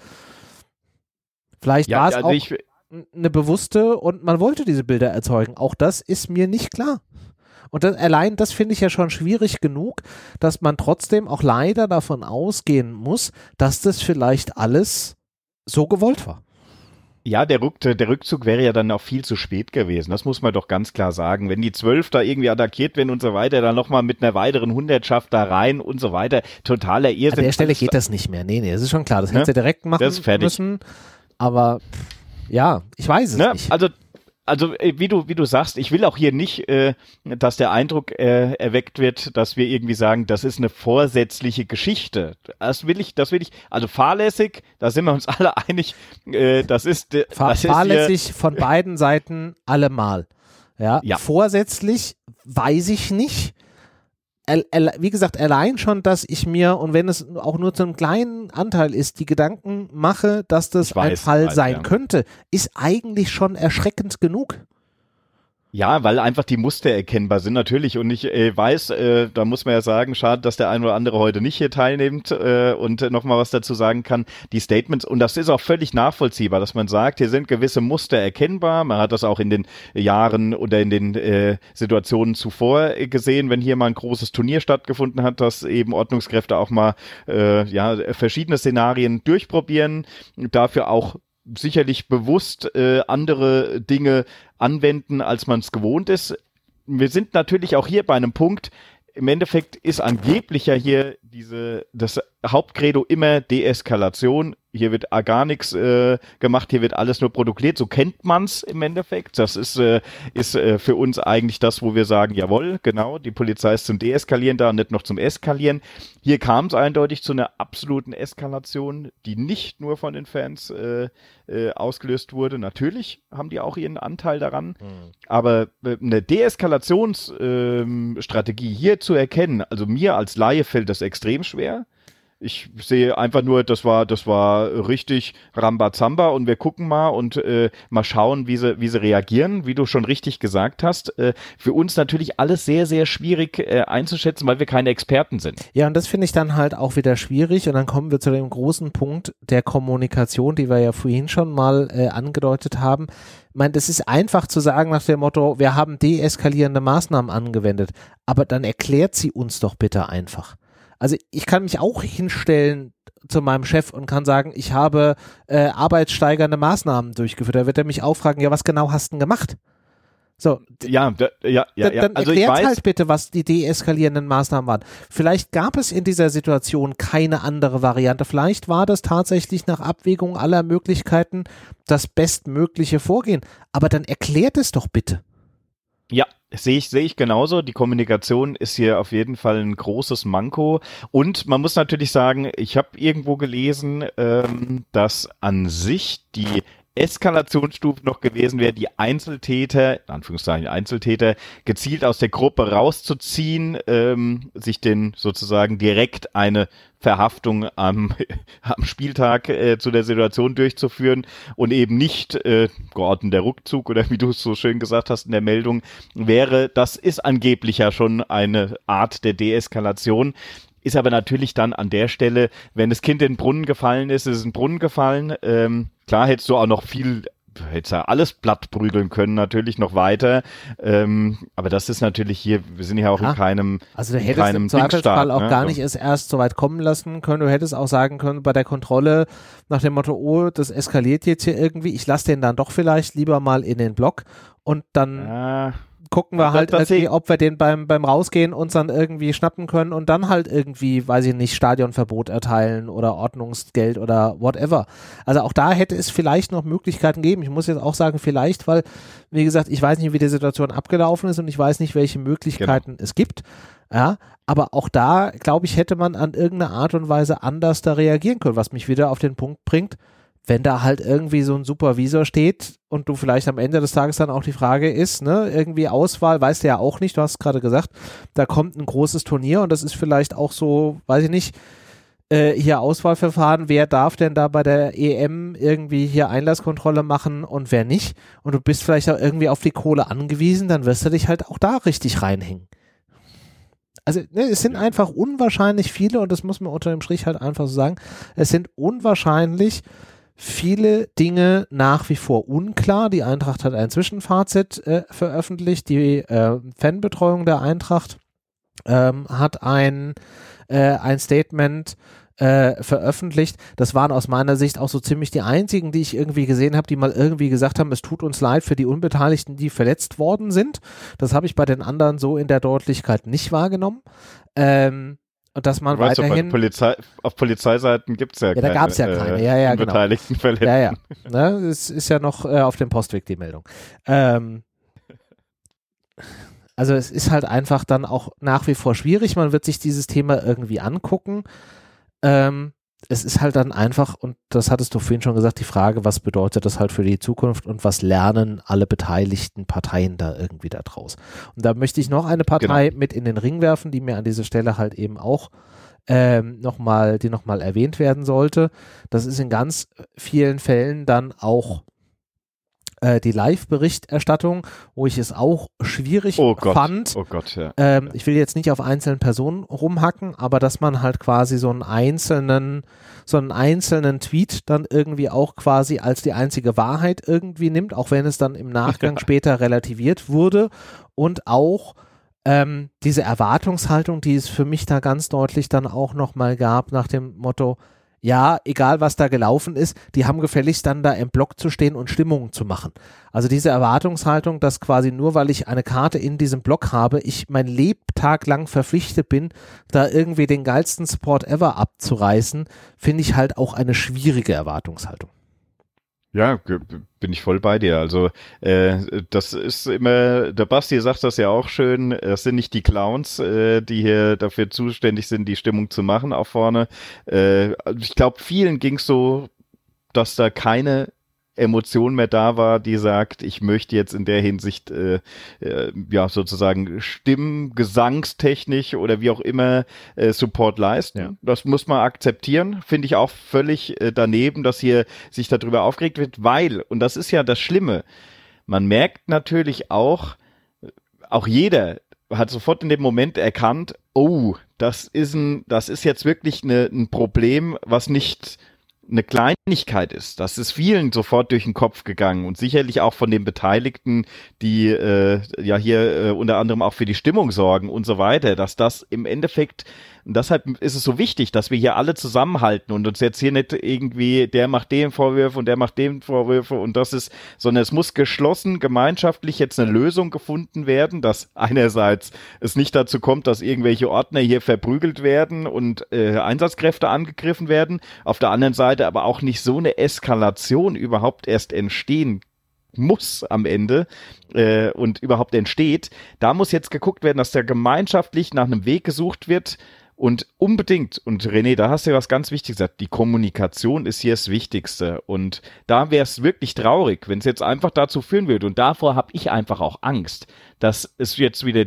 Vielleicht war es auch eine bewusste und man wollte diese Bilder erzeugen. Auch das ist mir nicht klar. Und allein das finde ich ja schon schwierig genug, dass man trotzdem auch leider davon ausgehen muss, dass das vielleicht alles so gewollt war. Ja, der Rückzug wäre ja dann auch viel zu spät gewesen. Das muss man doch ganz klar sagen. Wenn die 12 da irgendwie attackiert werden und so weiter, dann nochmal mit einer weiteren Hundertschaft da rein und so weiter. Totaler Irrsinn. An der Stelle geht das nicht mehr. Nee, das ist schon klar. Das hätte sie direkt machen müssen. Aber ja, ich weiß es nicht. Also wie du sagst, ich will auch hier nicht, dass der Eindruck erweckt wird, dass wir irgendwie sagen, das ist eine vorsätzliche Geschichte. Das will ich, also fahrlässig, da sind wir uns alle einig, das ist fahrlässig von beiden Seiten allemal. Ja. Vorsätzlich weiß ich nicht. Wie gesagt, allein schon, dass ich mir, und wenn es auch nur zu einem kleinen Anteil ist, die Gedanken mache, dass das ein Fall sein könnte, ist eigentlich schon erschreckend genug. Ja, weil einfach die Muster erkennbar sind natürlich und ich weiß, da muss man ja sagen, schade, dass der ein oder andere heute nicht hier teilnimmt und nochmal was dazu sagen kann, die Statements, und das ist auch völlig nachvollziehbar, dass man sagt, hier sind gewisse Muster erkennbar, man hat das auch in den Jahren oder in den Situationen zuvor gesehen, wenn hier mal ein großes Turnier stattgefunden hat, dass eben Ordnungskräfte auch mal verschiedene Szenarien durchprobieren, dafür auch sicherlich bewusst andere Dinge anwenden, als man es gewohnt ist. wir sind natürlich auch hier bei einem Punkt, im Endeffekt ist angeblich ja hier das Hauptcredo immer Deeskalation. Hier wird gar nichts gemacht, hier wird alles nur protokolliert. So kennt man's im Endeffekt. Das ist für uns eigentlich das, wo wir sagen, jawohl, genau, die Polizei ist zum Deeskalieren da und nicht noch zum Eskalieren. Hier kam es eindeutig zu einer absoluten Eskalation, die nicht nur von den Fans ausgelöst wurde. Natürlich haben die auch ihren Anteil daran, aber eine Deeskalationsstrategie hier zu erkennen, also mir als Laie fällt das extrem schwer. Ich sehe einfach nur, das war richtig Rambazamba und wir gucken mal und mal schauen, wie sie reagieren, wie du schon richtig gesagt hast. Für uns natürlich alles sehr, sehr schwierig einzuschätzen, weil wir keine Experten sind. Ja, und das finde ich dann halt auch wieder schwierig und dann kommen wir zu dem großen Punkt der Kommunikation, die wir ja vorhin schon mal angedeutet haben. Ich meine, das ist einfach zu sagen nach dem Motto, wir haben deeskalierende Maßnahmen angewendet, aber dann erklärt sie uns doch bitte einfach. Also ich kann mich auch hinstellen zu meinem Chef und kann sagen, ich habe arbeitssteigernde Maßnahmen durchgeführt. Da wird er mich auch fragen, ja, was genau hast du denn gemacht? So, dann also erklärt halt bitte, was die deeskalierenden Maßnahmen waren. Vielleicht gab es in dieser Situation keine andere Variante. Vielleicht war das tatsächlich nach Abwägung aller Möglichkeiten das bestmögliche Vorgehen. Aber dann erklärt es doch bitte. Ja, sehe ich genauso. Die Kommunikation ist hier auf jeden Fall ein großes Manko. Und man muss natürlich sagen, ich habe irgendwo gelesen, dass an sich die Eskalationsstufe noch gewesen wäre, die Einzeltäter, in Anführungszeichen Einzeltäter, gezielt aus der Gruppe rauszuziehen, sich den sozusagen direkt eine Verhaftung am Spieltag zu der Situation durchzuführen und eben nicht geordneter Rückzug oder wie du es so schön gesagt hast in der Meldung wäre. Das ist angeblich ja schon eine Art der Deeskalation. Ist aber natürlich dann an der Stelle, wenn das Kind in den Brunnen gefallen ist, ist es in den Brunnen gefallen. Klar hättest du auch noch hättest ja alles platt prügeln können, natürlich noch weiter. Aber das ist natürlich hier, wir sind ja auch in keinem Also du hättest im Zweifelsfall auch gar nicht erst so weit kommen lassen können. Du hättest auch sagen können bei der Kontrolle nach dem Motto, oh, das eskaliert jetzt hier irgendwie, ich lasse den dann doch vielleicht lieber mal in den Block und dann gucken wir halt irgendwie, ob wir den beim Rausgehen uns dann irgendwie schnappen können und dann halt irgendwie, weiß ich nicht, Stadionverbot erteilen oder Ordnungsgeld oder whatever. Also auch da hätte es vielleicht noch Möglichkeiten geben. Ich muss jetzt auch sagen, vielleicht, weil, wie gesagt, ich weiß nicht, wie die Situation abgelaufen ist und ich weiß nicht, welche Möglichkeiten es gibt. Ja, aber auch da, glaube ich, hätte man an irgendeine Art und Weise anders da reagieren können, was mich wieder auf den Punkt bringt, wenn da halt irgendwie so ein Supervisor steht und du vielleicht am Ende des Tages dann auch die Frage ist, ne, irgendwie Auswahl, weißt du ja auch nicht, du hast gerade gesagt, da kommt ein großes Turnier und das ist vielleicht auch so, weiß ich nicht, hier Auswahlverfahren, wer darf denn da bei der EM irgendwie hier Einlasskontrolle machen und wer nicht und du bist vielleicht auch irgendwie auf die Kohle angewiesen, dann wirst du dich halt auch da richtig reinhängen. Also ne, es sind einfach unwahrscheinlich viele und das muss man unter dem Strich halt einfach so sagen, es sind unwahrscheinlich viele Dinge nach wie vor unklar. Die Eintracht hat ein Zwischenfazit veröffentlicht. Die Fanbetreuung der Eintracht hat ein Statement veröffentlicht. Das waren aus meiner Sicht auch so ziemlich die einzigen, die ich irgendwie gesehen habe, die mal irgendwie gesagt haben, es tut uns leid für die Unbeteiligten, die verletzt worden sind. Das habe ich bei den anderen so in der Deutlichkeit nicht wahrgenommen. Und dass man weiterhin... Auf Polizeiseiten gibt es ja keine. Da gab es ja keine. Ja, genau. Beteiligten Verletzten. Ja. Ne, es ist ja noch auf dem Postweg die Meldung. Also es ist halt einfach dann auch nach wie vor schwierig. Man wird sich dieses Thema irgendwie angucken. Es ist halt dann einfach, und das hattest du vorhin schon gesagt, die Frage, was bedeutet das halt für die Zukunft und was lernen alle beteiligten Parteien da irgendwie da draus? Und da möchte ich noch eine Partei mit in den Ring werfen, die mir an dieser Stelle halt eben auch nochmal erwähnt werden sollte. Das ist in ganz vielen Fällen dann auch die Live-Berichterstattung, wo ich es auch schwierig fand. Oh Gott, ja. Ich will jetzt nicht auf einzelnen Personen rumhacken, aber dass man halt quasi so einen einzelnen Tweet dann irgendwie auch quasi als die einzige Wahrheit irgendwie nimmt, auch wenn es dann im Nachgang später relativiert wurde und auch diese Erwartungshaltung, die es für mich da ganz deutlich dann auch nochmal gab nach dem Motto, ja, egal was da gelaufen ist, die haben gefälligst dann da im Block zu stehen und Stimmung zu machen. Also diese Erwartungshaltung, dass quasi nur weil ich eine Karte in diesem Block habe, ich mein Lebtag lang verpflichtet bin, da irgendwie den geilsten Support ever abzureißen, finde ich halt auch eine schwierige Erwartungshaltung. Ja, bin ich voll bei dir. Also das ist immer, der Basti sagt das ja auch schön, das sind nicht die Clowns, die hier dafür zuständig sind, die Stimmung zu machen auch vorne. Ich glaube, vielen ging es so, dass da keine Emotion mehr da war, die sagt, ich möchte jetzt in der Hinsicht ja sozusagen gesangstechnisch oder wie auch immer Support leisten. Ja. Das muss man akzeptieren. Finde ich auch völlig daneben, dass hier sich darüber aufgeregt wird, weil, und das ist ja das Schlimme, man merkt natürlich auch jeder hat sofort in dem Moment erkannt, oh, das ist jetzt wirklich ein Problem, was nicht eine Kleinigkeit ist. Das ist vielen sofort durch den Kopf gegangen und sicherlich auch von den Beteiligten, die ja hier unter anderem auch für die Stimmung sorgen und so weiter, dass das im Endeffekt, und deshalb ist es so wichtig, dass wir hier alle zusammenhalten und uns jetzt hier nicht irgendwie, der macht dem Vorwürfe und der macht dem Vorwürfe und das ist, sondern es muss geschlossen, gemeinschaftlich jetzt eine Lösung gefunden werden, dass einerseits es nicht dazu kommt, dass irgendwelche Ordner hier verprügelt werden und Einsatzkräfte angegriffen werden, auf der anderen Seite aber auch nicht so eine Eskalation überhaupt erst entstehen muss am Ende und überhaupt entsteht. Da muss jetzt geguckt werden, dass da gemeinschaftlich nach einem Weg gesucht wird und unbedingt, und René, da hast du ja was ganz Wichtiges gesagt, die Kommunikation ist hier das Wichtigste und da wäre es wirklich traurig, wenn es jetzt einfach dazu führen würde und davor habe ich einfach auch Angst, dass es jetzt wieder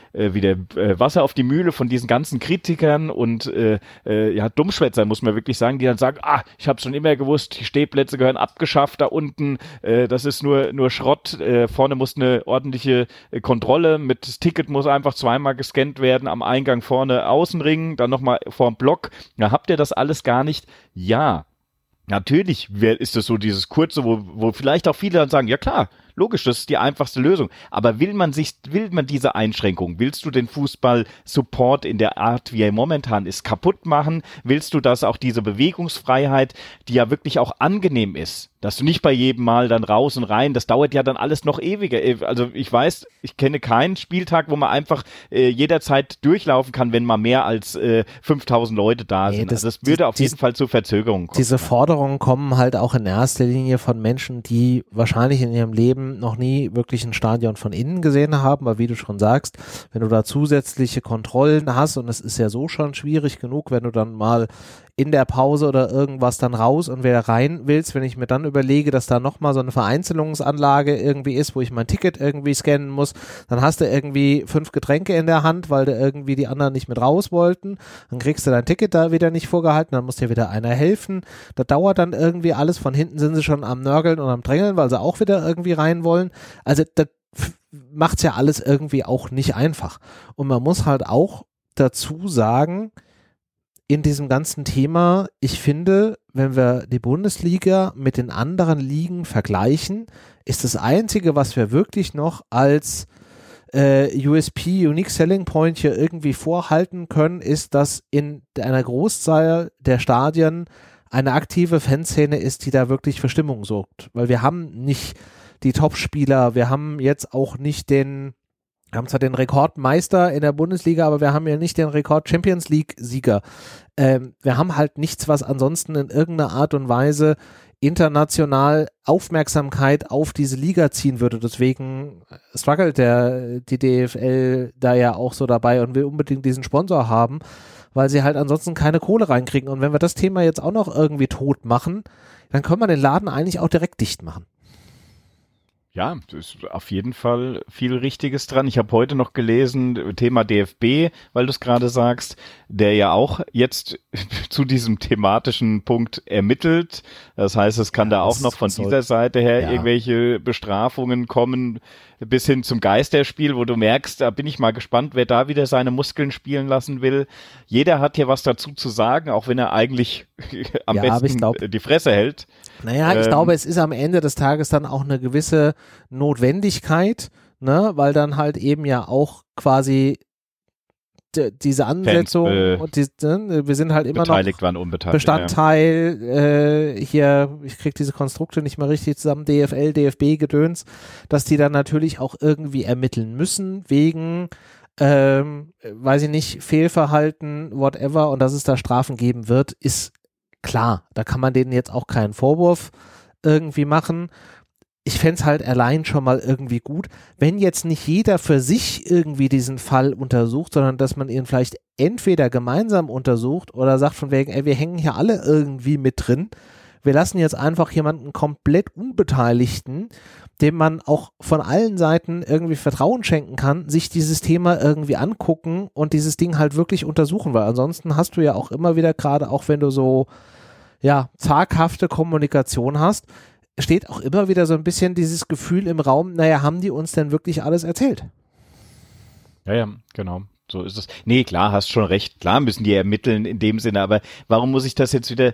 Wasser auf die Mühle von diesen ganzen Kritikern und ja, Dummschwätzer, muss man wirklich sagen, die dann sagen, ich habe schon immer gewusst, die Stehplätze gehören abgeschafft da unten, das ist nur Schrott, vorne muss eine ordentliche Kontrolle, das Ticket muss einfach zweimal gescannt werden, am Eingang vorne Außenring, dann nochmal vorm Block, ja, habt ihr das alles gar nicht? Ja, natürlich ist das so dieses kurze, wo vielleicht auch viele dann sagen, ja klar, logisch, das ist die einfachste Lösung. Aber will man diese Einschränkung, willst du den Fußball-Support in der Art, wie er momentan ist, kaputt machen? Willst du, dass auch diese Bewegungsfreiheit, die ja wirklich auch angenehm ist, dass du nicht bei jedem Mal dann raus und rein, das dauert ja dann alles noch ewiger. Also ich weiß, ich kenne keinen Spieltag, wo man einfach jederzeit durchlaufen kann, wenn mal mehr als 5000 Leute da sind. Das würde auf jeden Fall zu Verzögerungen kommen. Diese Forderungen kommen halt auch in erster Linie von Menschen, die wahrscheinlich in ihrem Leben noch nie wirklich ein Stadion von innen gesehen haben, weil wie du schon sagst, wenn du da zusätzliche Kontrollen hast und es ist ja so schon schwierig genug, wenn du dann mal in der Pause oder irgendwas dann raus und wieder rein willst, wenn ich mir dann überlege, dass da nochmal so eine Vereinzelungsanlage irgendwie ist, wo ich mein Ticket irgendwie scannen muss, dann hast du irgendwie 5 Getränke in der Hand, weil da irgendwie die anderen nicht mit raus wollten, dann kriegst du dein Ticket da wieder nicht vorgehalten, dann muss dir wieder einer helfen, das dauert dann irgendwie alles, von hinten sind sie schon am Nörgeln und am Drängeln, weil sie auch wieder irgendwie rein wollen, also das macht's ja alles irgendwie auch nicht einfach und man muss halt auch dazu sagen, in diesem ganzen Thema, ich finde, wenn wir die Bundesliga mit den anderen Ligen vergleichen, ist das Einzige, was wir wirklich noch als USP, Unique Selling Point hier irgendwie vorhalten können, ist, dass in einer Großzahl der Stadien eine aktive Fanszene ist, die da wirklich für Stimmung sorgt. Weil wir haben nicht die Topspieler, wir haben jetzt auch nicht wir haben zwar den Rekordmeister in der Bundesliga, aber wir haben ja nicht den Rekord-Champions-League-Sieger. Wir haben halt nichts, was ansonsten in irgendeiner Art und Weise international Aufmerksamkeit auf diese Liga ziehen würde. Deswegen struggelt die DFL da ja auch so dabei und will unbedingt diesen Sponsor haben, weil sie halt ansonsten keine Kohle reinkriegen. Und wenn wir das Thema jetzt auch noch irgendwie tot machen, dann können wir den Laden eigentlich auch direkt dicht machen. Ja, das ist auf jeden Fall viel Richtiges dran. Ich habe heute noch gelesen, Thema DFB, weil du es gerade sagst, der ja auch jetzt zu diesem thematischen Punkt ermittelt. Das heißt, es kann da auch noch von dieser Seite her irgendwelche Bestrafungen kommen, bis hin zum Geisterspiel, wo du merkst, da bin ich mal gespannt, wer da wieder seine Muskeln spielen lassen will. Jeder hat hier was dazu zu sagen, auch wenn er eigentlich am besten die Fresse hält. Naja, ich glaube, es ist am Ende des Tages dann auch eine gewisse Notwendigkeit, ne, weil dann halt eben ja auch quasi diese Ansetzung, und wir sind halt immer beteiligt noch waren, unbeteiligt, Bestandteil, hier, ich kriege diese Konstrukte nicht mehr richtig zusammen, DFL, DFB-Gedöns, dass die dann natürlich auch irgendwie ermitteln müssen, wegen, weiß ich nicht, Fehlverhalten, whatever, und dass es da Strafen geben wird, ist klar. Da kann man denen jetzt auch keinen Vorwurf irgendwie machen. Ich fände es halt allein schon mal irgendwie gut, wenn jetzt nicht jeder für sich irgendwie diesen Fall untersucht, sondern dass man ihn vielleicht entweder gemeinsam untersucht oder sagt von wegen, ey, wir hängen hier alle irgendwie mit drin. Wir lassen jetzt einfach jemanden komplett Unbeteiligten, dem man auch von allen Seiten irgendwie Vertrauen schenken kann, sich dieses Thema irgendwie angucken und dieses Ding halt wirklich untersuchen, weil ansonsten hast du ja auch immer wieder, gerade auch wenn du so, ja, zaghafte Kommunikation hast, steht auch immer wieder so ein bisschen dieses Gefühl im Raum, naja, haben die uns denn wirklich alles erzählt? Ja, genau. So ist es. Nee, klar, hast schon recht. Klar müssen die ermitteln in dem Sinne, aber warum muss ich das jetzt wieder,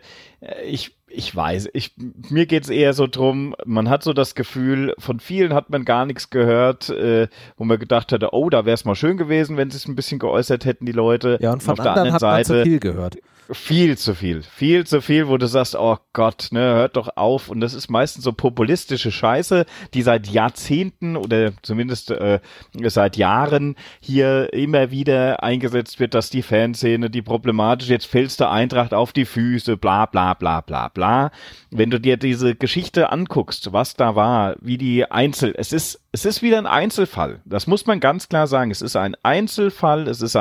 ich weiß, mir geht's eher so drum, man hat so das Gefühl, von vielen hat man gar nichts gehört, wo man gedacht hatte, oh, da wäre es mal schön gewesen, wenn sie es ein bisschen geäußert hätten, die Leute. Ja, und von anderen hat man zu viel gehört. Viel zu viel, wo du sagst, oh Gott, ne, hört doch auf. Und das ist meistens so populistische Scheiße, die seit Jahrzehnten oder zumindest seit Jahren hier immer wieder eingesetzt wird, dass die Fanszene, die problematisch, jetzt fällst du Eintracht auf die Füße, bla bla bla bla bla. Wenn du dir diese Geschichte anguckst, was da war, wie die es ist wieder ein Einzelfall. Das muss man ganz klar sagen. Es ist ein Einzelfall,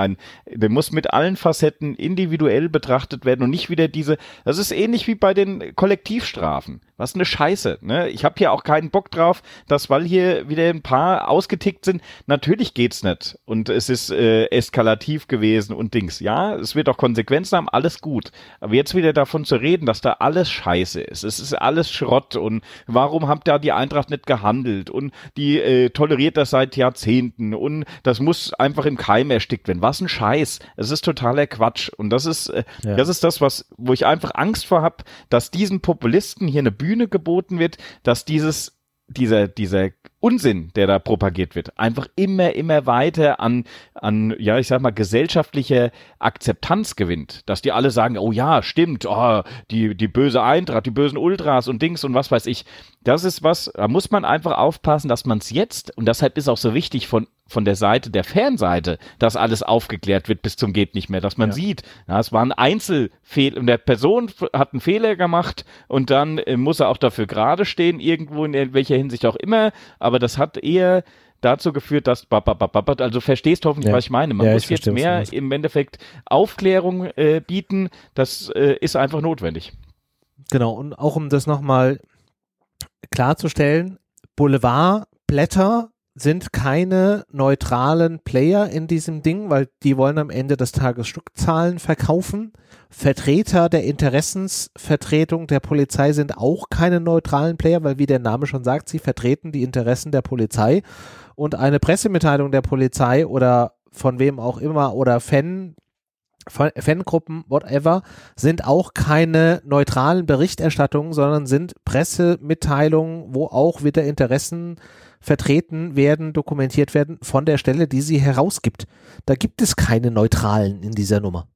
der muss mit allen Facetten individuell betrachtet werden und nicht wieder das ist ähnlich wie bei den Kollektivstrafen. Was eine Scheiße, ne? Ich habe hier auch keinen Bock drauf, dass, weil hier wieder ein paar ausgetickt sind, natürlich geht's nicht. Und es ist eskalativ gewesen und Dings. Ja, es wird auch Konsequenzen haben, alles gut. Aber jetzt wieder davon zu reden, dass da alles Scheiße ist. Es ist alles Schrott und warum habt da die Eintracht nicht gehandelt und die toleriert das seit Jahrzehnten und das muss einfach im Keim erstickt werden. Was ein Scheiß. Es ist totaler Quatsch. Und das ist das, wo ich einfach Angst vor habe, dass diesen Populisten hier eine Bühne geboten wird, dass dieser Unsinn, der da propagiert wird, einfach immer weiter an, ja, ich sag mal, gesellschaftlicher Akzeptanz gewinnt. Dass die alle sagen, oh ja, stimmt, oh, die böse Eintracht, die bösen Ultras und Dings und was weiß ich. Das ist was, da muss man einfach aufpassen, dass man es jetzt, und deshalb ist auch so wichtig von der Seite, der Fanseite, dass alles aufgeklärt wird bis zum geht nicht mehr, dass man sieht, ja, es war ein Einzelfehler und der Person hat einen Fehler gemacht und dann muss er auch dafür gerade stehen, irgendwo in welcher Hinsicht auch immer, aber das hat eher dazu geführt, dass, also verstehst hoffentlich, was ich meine. Man muss jetzt mehr im Endeffekt Aufklärung bieten, das ist einfach notwendig. Genau, und auch um das nochmal klarzustellen, Boulevardblätter sind keine neutralen Player in diesem Ding, weil die wollen am Ende des Tages Stückzahlen verkaufen. Vertreter der Interessensvertretung der Polizei sind auch keine neutralen Player, weil wie der Name schon sagt, sie vertreten die Interessen der Polizei und eine Pressemitteilung der Polizei oder von wem auch immer oder Fangruppen, whatever, sind auch keine neutralen Berichterstattungen, sondern sind Pressemitteilungen, wo auch wieder Interessen vertreten werden, dokumentiert werden von der Stelle, die sie herausgibt. Da gibt es keine Neutralen in dieser Nummer.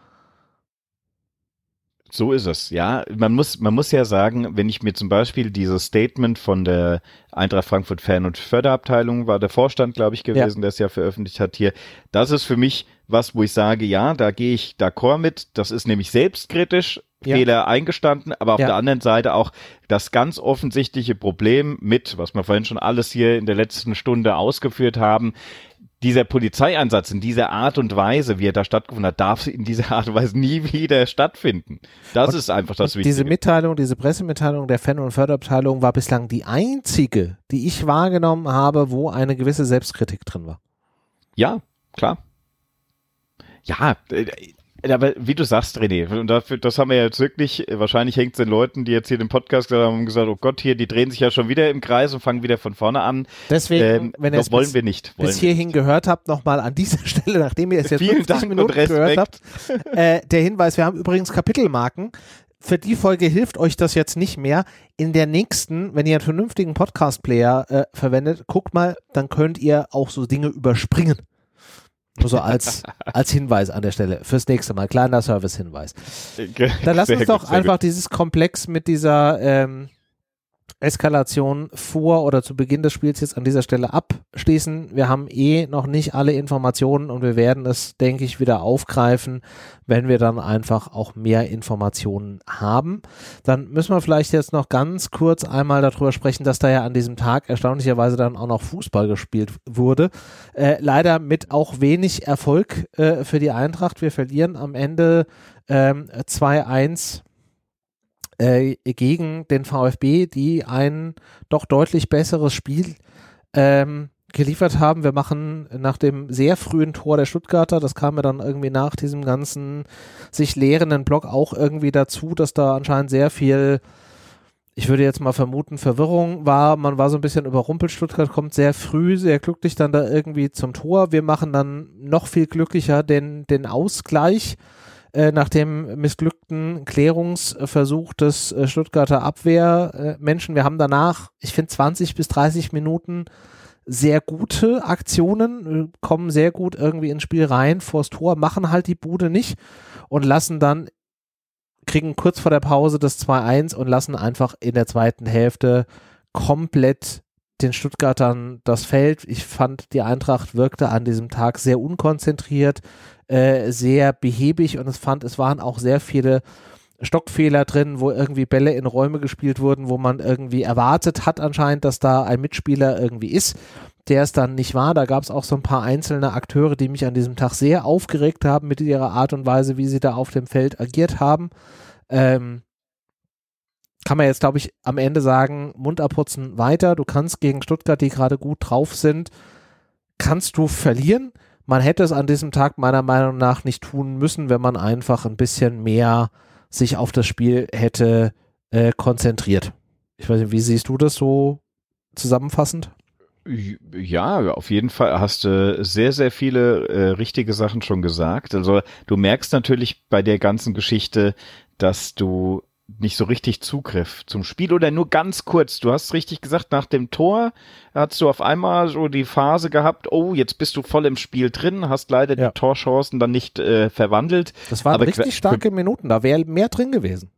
So ist es, ja. Man muss ja sagen, wenn ich mir zum Beispiel dieses Statement von der Eintracht Frankfurt Fan- und Förderabteilung, war der Vorstand, glaube ich, gewesen, der es ja veröffentlicht hat hier, das ist für mich was, wo ich sage, ja, da gehe ich d'accord mit, das ist nämlich selbstkritisch, Fehler eingestanden, aber auf der anderen Seite auch das ganz offensichtliche Problem mit, was wir vorhin schon alles hier in der letzten Stunde ausgeführt haben, dieser Polizeieinsatz in dieser Art und Weise, wie er da stattgefunden hat, darf in dieser Art und Weise nie wieder stattfinden. Das ist einfach das Wichtige. Diese Pressemitteilung der Fan- und Förderabteilung war bislang die einzige, die ich wahrgenommen habe, wo eine gewisse Selbstkritik drin war. Ja, klar. Ja, aber wie du sagst, René, und das haben wir jetzt wirklich, wahrscheinlich hängt es den Leuten, die jetzt hier den Podcast gesagt haben, gesagt, oh Gott, hier, die drehen sich ja schon wieder im Kreis und fangen wieder von vorne an. Deswegen, wenn ihr es bis hierhin gehört habt, nochmal an dieser Stelle, nachdem ihr es jetzt 50 Minuten gehört habt, der Hinweis, wir haben übrigens Kapitelmarken. Für die Folge hilft euch das jetzt nicht mehr. In der nächsten, wenn ihr einen vernünftigen Podcast-Player verwendet, guckt mal, dann könnt ihr auch so Dinge überspringen. Nur so als Hinweis an der Stelle. Fürs nächste Mal. Kleiner Service-Hinweis. Dann lass uns doch einfach dieses Komplex mit dieser Eskalation vor oder zu Beginn des Spiels jetzt an dieser Stelle abschließen. Wir haben noch nicht alle Informationen und wir werden es, denke ich, wieder aufgreifen, wenn wir dann einfach auch mehr Informationen haben. Dann müssen wir vielleicht jetzt noch ganz kurz einmal darüber sprechen, dass da ja an diesem Tag erstaunlicherweise dann auch noch Fußball gespielt wurde. Leider mit auch wenig Erfolg für die Eintracht. Wir verlieren am Ende 2-1 gegen den VfB, die ein doch deutlich besseres Spiel geliefert haben. Wir machen nach dem sehr frühen Tor der Stuttgarter, das kam ja dann irgendwie nach diesem ganzen sich leerenden Block auch irgendwie dazu, dass da anscheinend sehr viel, ich würde jetzt mal vermuten, Verwirrung war. Man war so ein bisschen überrumpelt. Stuttgart kommt sehr früh, sehr glücklich dann da irgendwie zum Tor. Wir machen dann noch viel glücklicher den Ausgleich. Nach dem missglückten Klärungsversuch des Stuttgarter Abwehrmenschen. Wir haben danach, ich finde, 20 bis 30 Minuten sehr gute Aktionen, kommen sehr gut irgendwie ins Spiel rein, vors Tor, machen halt die Bude nicht und kriegen kurz vor der Pause das 2-1 und lassen einfach in der zweiten Hälfte komplett den Stuttgartern das Feld. Ich fand, die Eintracht wirkte an diesem Tag sehr unkonzentriert, sehr behäbig und es waren auch sehr viele Stockfehler drin, wo irgendwie Bälle in Räume gespielt wurden, wo man irgendwie erwartet hat anscheinend, dass da ein Mitspieler irgendwie ist, der es dann nicht war. Da gab es auch so ein paar einzelne Akteure, die mich an diesem Tag sehr aufgeregt haben mit ihrer Art und Weise, wie sie da auf dem Feld agiert haben. Kann man jetzt, glaube ich, am Ende sagen, Mund abputzen weiter. Du kannst gegen Stuttgart, die gerade gut drauf sind, kannst du verlieren. Man hätte es an diesem Tag meiner Meinung nach nicht tun müssen, wenn man einfach ein bisschen mehr sich auf das Spiel hätte konzentriert. Ich weiß nicht, wie siehst du das so zusammenfassend? Ja, auf jeden Fall hast du sehr, sehr viele richtige Sachen schon gesagt. Also du merkst natürlich bei der ganzen Geschichte, dass du nicht so richtig Zugriff zum Spiel oder nur ganz kurz. Du hast richtig gesagt, nach dem Tor hast du auf einmal so die Phase gehabt, oh, jetzt bist du voll im Spiel drin, hast leider die Torchancen dann nicht verwandelt. Das waren richtig starke Minuten, da wäre mehr drin gewesen.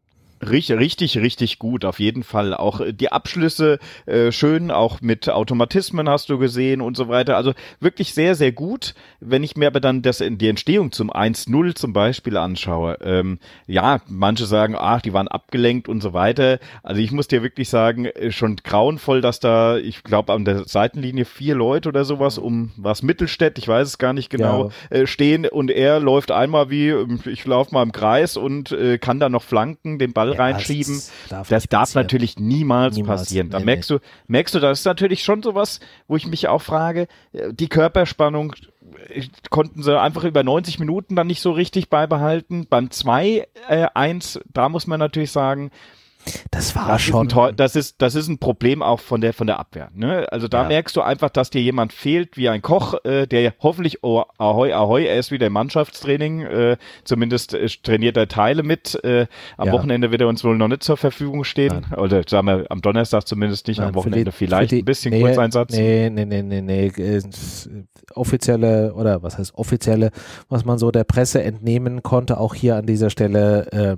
Richtig gut, auf jeden Fall. Auch die Abschlüsse schön, auch mit Automatismen hast du gesehen und so weiter. Also wirklich sehr, sehr gut. Wenn ich mir aber dann die Entstehung zum 1-0 zum Beispiel anschaue, manche sagen, die waren abgelenkt und so weiter. Also ich muss dir wirklich sagen, schon grauenvoll, dass da, ich glaube, an der Seitenlinie 4 Leute oder sowas was Mittelstädt, ich weiß es gar nicht genau, stehen und er läuft einmal ich laufe mal im Kreis und kann da noch flanken, den Ball reinschieben. Das darf natürlich niemals passieren. Da merkst du, das ist natürlich schon sowas, wo ich mich auch frage, die Körperspannung konnten sie einfach über 90 Minuten dann nicht so richtig beibehalten. Beim 2-1, da muss man natürlich sagen, das war schon. Das ist ein Problem auch von der Abwehr. Ne? Also da merkst du einfach, dass dir jemand fehlt, wie ein Koch, der hoffentlich, ahoi, er ist wieder im Mannschaftstraining, zumindest trainiert er Teile mit. Am Wochenende wird er uns wohl noch nicht zur Verfügung stehen. Nein. Oder sagen wir, am Donnerstag zumindest nicht, am Wochenende vielleicht ein bisschen Kurzeinsatz. Nee. Offizielle, oder was heißt offizielle, was man so der Presse entnehmen konnte, auch hier an dieser Stelle,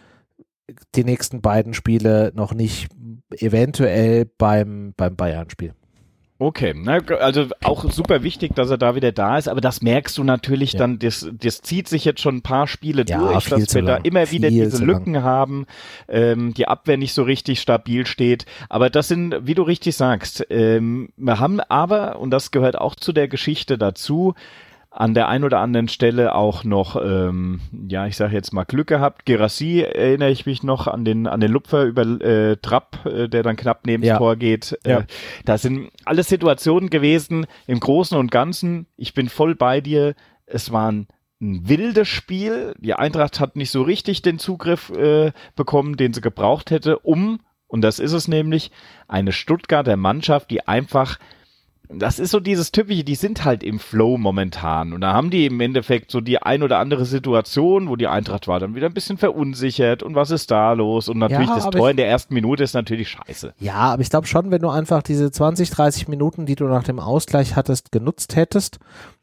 die nächsten beiden Spiele noch nicht, eventuell beim Bayern-Spiel. Okay, also auch super wichtig, dass er da wieder da ist, aber das merkst du natürlich dann, das zieht sich jetzt schon ein paar Spiele durch, dass wir da immer wieder diese Lücken haben, die Abwehr nicht so richtig stabil steht, aber das sind, wie du richtig sagst, wir haben aber, und das gehört auch zu der Geschichte dazu, an der einen oder anderen Stelle auch noch, ich sage jetzt mal Glück gehabt. Guirassy erinnere ich mich noch an den Lupfer über Trapp, der dann knapp neben das Tor geht. Das sind alles Situationen gewesen im Großen und Ganzen. Ich bin voll bei dir. Es war ein wildes Spiel. Die Eintracht hat nicht so richtig den Zugriff bekommen, den sie gebraucht hätte, und das ist es nämlich, eine Stuttgarter Mannschaft, die einfach, das ist so dieses Typische, die sind halt im Flow momentan und da haben die im Endeffekt so die ein oder andere Situation, wo die Eintracht war dann wieder ein bisschen verunsichert und was ist da los und natürlich das Tor in der ersten Minute ist natürlich scheiße. Ja, aber ich glaube schon, wenn du einfach diese 20, 30 Minuten, die du nach dem Ausgleich hattest, genutzt hättest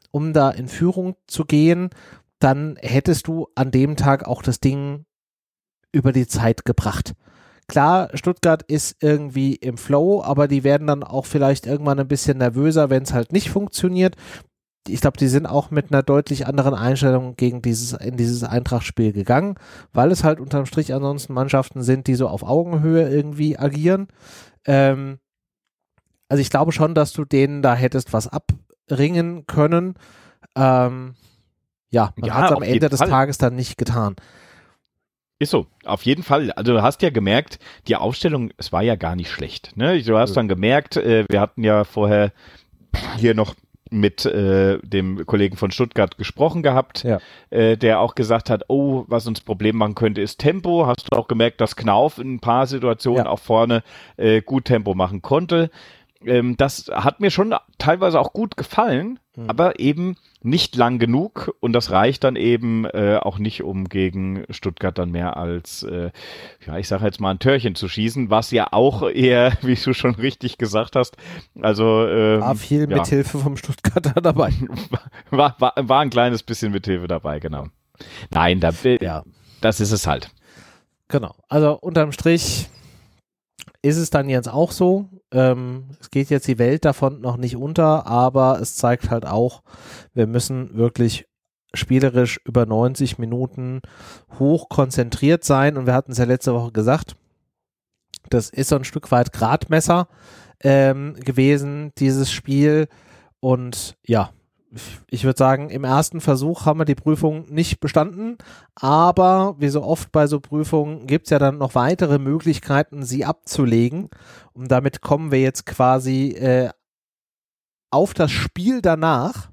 um da in Führung zu gehen, dann hättest du an dem Tag auch das Ding über die Zeit gebracht. Klar, Stuttgart ist irgendwie im Flow, aber die werden dann auch vielleicht irgendwann ein bisschen nervöser, wenn es halt nicht funktioniert. Ich glaube, die sind auch mit einer deutlich anderen Einstellung in dieses Eintracht-Spiel gegangen, weil es halt unterm Strich ansonsten Mannschaften sind, die so auf Augenhöhe irgendwie agieren. Also ich glaube schon, dass du denen da hättest was abringen können. Man hat es am Ende des Tages dann nicht getan. Ist so, auf jeden Fall. Also du hast ja gemerkt, die Aufstellung, es war ja gar nicht schlecht. Ne? Du hast dann gemerkt, wir hatten ja vorher hier noch mit dem Kollegen von Stuttgart gesprochen gehabt, der auch gesagt hat, oh, was uns Problem machen könnte, ist Tempo. Hast du auch gemerkt, dass Knauf in ein paar Situationen auch vorne gut Tempo machen konnte. Das hat mir schon teilweise auch gut gefallen, aber eben nicht lang genug und das reicht dann eben auch nicht, um gegen Stuttgart dann mehr als, ich sage jetzt mal ein Törchen zu schießen, was ja auch eher, wie du schon richtig gesagt hast, also war viel Mithilfe vom Stuttgarter dabei. War ein kleines bisschen Mithilfe dabei, genau. Nein, das ist es halt. Genau, also unterm Strich ist es dann jetzt auch so, es geht jetzt die Welt davon noch nicht unter, aber es zeigt halt auch, wir müssen wirklich spielerisch über 90 Minuten hoch konzentriert sein und wir hatten es ja letzte Woche gesagt, das ist so ein Stück weit Gradmesser gewesen, dieses Spiel und ja, ich würde sagen, im ersten Versuch haben wir die Prüfung nicht bestanden, aber wie so oft bei so Prüfungen gibt es ja dann noch weitere Möglichkeiten, sie abzulegen und damit kommen wir jetzt quasi auf das Spiel danach,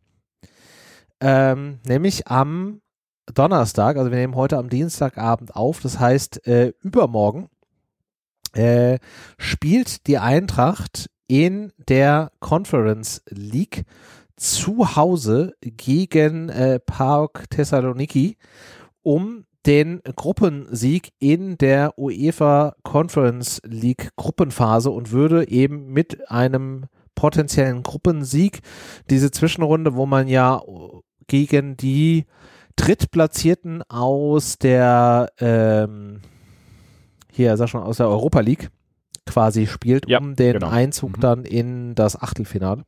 nämlich am Donnerstag, also wir nehmen heute am Dienstagabend auf, das heißt übermorgen spielt die Eintracht in der Conference League zu Hause gegen PAOK Thessaloniki um den Gruppensieg in der UEFA Conference League Gruppenphase und würde eben mit einem potenziellen Gruppensieg diese Zwischenrunde, wo man ja gegen die Drittplatzierten aus der aus der Europa League quasi spielt, um den Einzug dann in das Achtelfinale.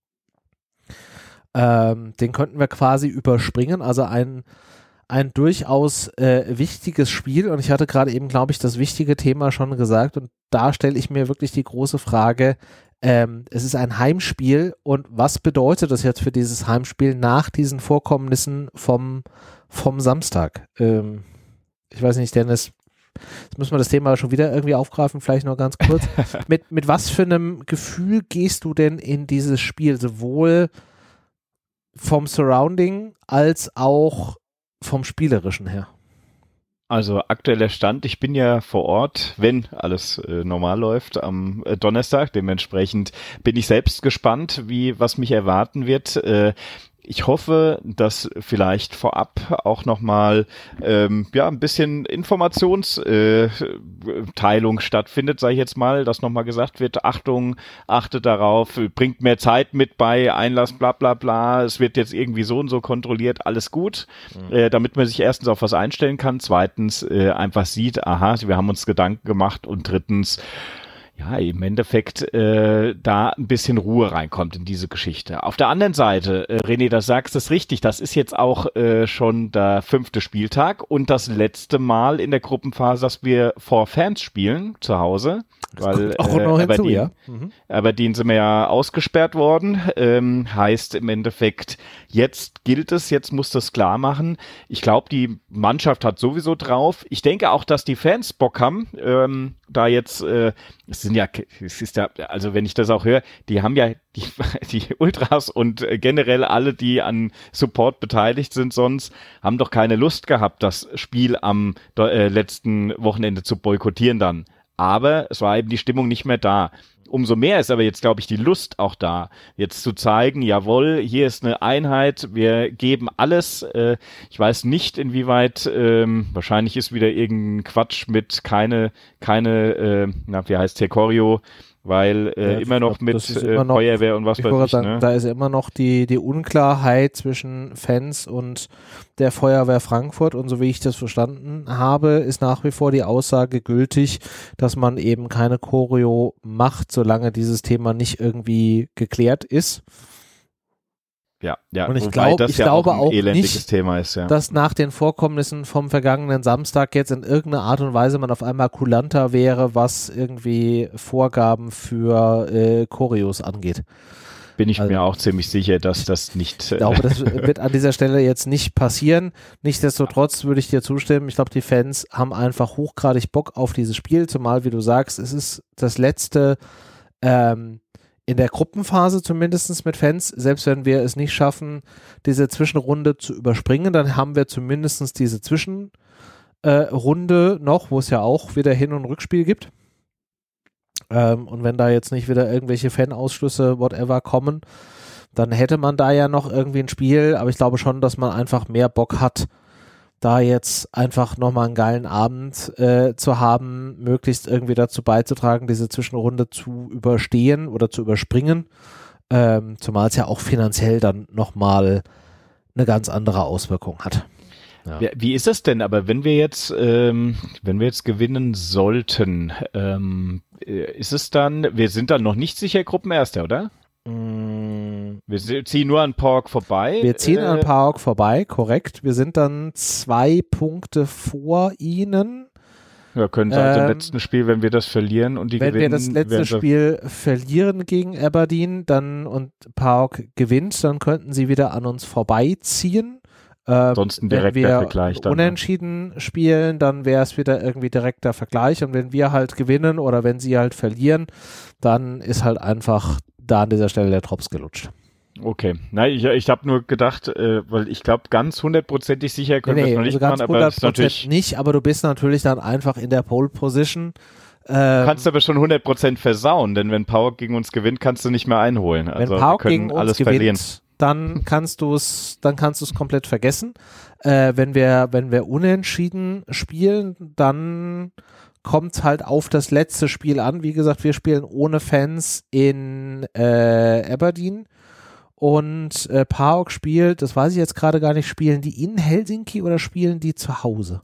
Den könnten wir quasi überspringen, also ein durchaus wichtiges Spiel und ich hatte gerade eben, glaube ich, das wichtige Thema schon gesagt und da stelle ich mir wirklich die große Frage, es ist ein Heimspiel und was bedeutet das jetzt für dieses Heimspiel nach diesen Vorkommnissen vom Samstag? Ich weiß nicht, Dennis, jetzt müssen wir das Thema schon wieder irgendwie aufgreifen, vielleicht noch ganz kurz. Mit was für einem Gefühl gehst du denn in dieses Spiel, sowohl vom Surrounding als auch vom Spielerischen her? Also aktueller Stand, ich bin ja vor Ort, wenn alles normal läuft, am Donnerstag. Dementsprechend bin ich selbst gespannt, was mich erwarten wird. Ich hoffe, dass vielleicht vorab auch nochmal ein bisschen Informationsteilung stattfindet, sage ich jetzt mal, dass nochmal gesagt wird, Achtung, achtet darauf, bringt mehr Zeit mit bei, Einlass, bla bla bla, es wird jetzt irgendwie so und so kontrolliert, alles gut, damit man sich erstens auf was einstellen kann, zweitens einfach sieht, aha, wir haben uns Gedanken gemacht und drittens, ja, im Endeffekt da ein bisschen Ruhe reinkommt in diese Geschichte. Auf der anderen Seite, René, das sagst du richtig, das ist jetzt auch schon der 5. Spieltag und das letzte Mal in der Gruppenphase, dass wir vor Fans spielen zu Hause. Weil auch noch hinzu, Aberdeen sind wir ja ausgesperrt worden. Heißt im Endeffekt, jetzt gilt es, jetzt muss das klar machen. Ich glaube, die Mannschaft hat sowieso drauf. Ich denke auch, dass die Fans Bock haben, da jetzt, also wenn ich das auch höre, die haben ja die Ultras und generell alle, die an Support beteiligt sind sonst, haben doch keine Lust gehabt, das Spiel am letzten Wochenende zu boykottieren dann. Aber es war eben die Stimmung nicht mehr da. Umso mehr ist aber jetzt, glaube ich, die Lust auch da, jetzt zu zeigen, jawohl, hier ist eine Einheit, wir geben alles. Ich weiß nicht, inwieweit, wahrscheinlich ist wieder irgendein Quatsch mit keine, wie heißt der, Choreo, weil immer noch mit Feuerwehr und was weiß ich. Ne? Da ist immer noch die Unklarheit zwischen Fans und der Feuerwehr Frankfurt, und so wie ich das verstanden habe, ist nach wie vor die Aussage gültig, dass man eben keine Choreo macht, solange dieses Thema nicht irgendwie geklärt ist. Ja, und ich glaube auch nicht, Thema ist, dass nach den Vorkommnissen vom vergangenen Samstag jetzt in irgendeiner Art und Weise man auf einmal kulanter wäre, was irgendwie Vorgaben für Choreos angeht. Bin ich mir auch ziemlich sicher, dass das nicht... Ich glaube, das wird an dieser Stelle jetzt nicht passieren. Nichtsdestotrotz würde ich dir zustimmen. Ich glaube, die Fans haben einfach hochgradig Bock auf dieses Spiel, zumal, wie du sagst, es ist das letzte in der Gruppenphase zumindest mit Fans, selbst wenn wir es nicht schaffen, diese Zwischenrunde zu überspringen, dann haben wir zumindest diese Zwischenrunde noch, wo es ja auch wieder Hin- und Rückspiel gibt. Und wenn da jetzt nicht wieder irgendwelche Fanausschlüsse, whatever, kommen, dann hätte man da ja noch irgendwie ein Spiel, aber ich glaube schon, dass man einfach mehr Bock hat, da jetzt einfach nochmal einen geilen Abend zu haben, möglichst irgendwie dazu beizutragen, diese Zwischenrunde zu überstehen oder zu überspringen, zumal es ja auch finanziell dann nochmal eine ganz andere Auswirkung hat. Ja. Wie ist das denn? Aber wenn wir jetzt gewinnen sollten, ist es dann, wir sind dann noch nicht sicher Gruppenerster, oder? Wir ziehen nur an PAOK vorbei. Wir ziehen an PAOK vorbei, korrekt. Wir sind dann 2 Punkte vor ihnen. Ja, können sie also im letzten Spiel, wenn wir das verlieren und die wenn gewinnen. Wenn wir das letzte Spiel verlieren gegen Aberdeen und PAOK gewinnt, dann könnten sie wieder an uns vorbeiziehen. Ansonsten direkter Vergleich dann. Unentschieden spielen, dann wäre es wieder irgendwie direkter Vergleich, und wenn wir halt gewinnen oder wenn sie halt verlieren, dann ist halt einfach da an dieser Stelle der Drops gelutscht. Okay, nein, ich habe nur gedacht, weil ich glaube, ganz hundertprozentig sicher können wir es noch nicht machen, aber das ist natürlich nicht, aber du bist natürlich dann einfach in der Pole Position. Du kannst aber schon 100% versauen, denn wenn PAOK gegen uns gewinnt, kannst du nicht mehr einholen. Also wenn PAOK wir können gegen uns alles gewinnt, verlieren. Dann kannst du es komplett vergessen. Wenn wir unentschieden spielen, dann kommt es halt auf das letzte Spiel an. Wie gesagt, wir spielen ohne Fans in Aberdeen, und PAOK spielt, das weiß ich jetzt gerade gar nicht, spielen die in Helsinki oder spielen die zu Hause?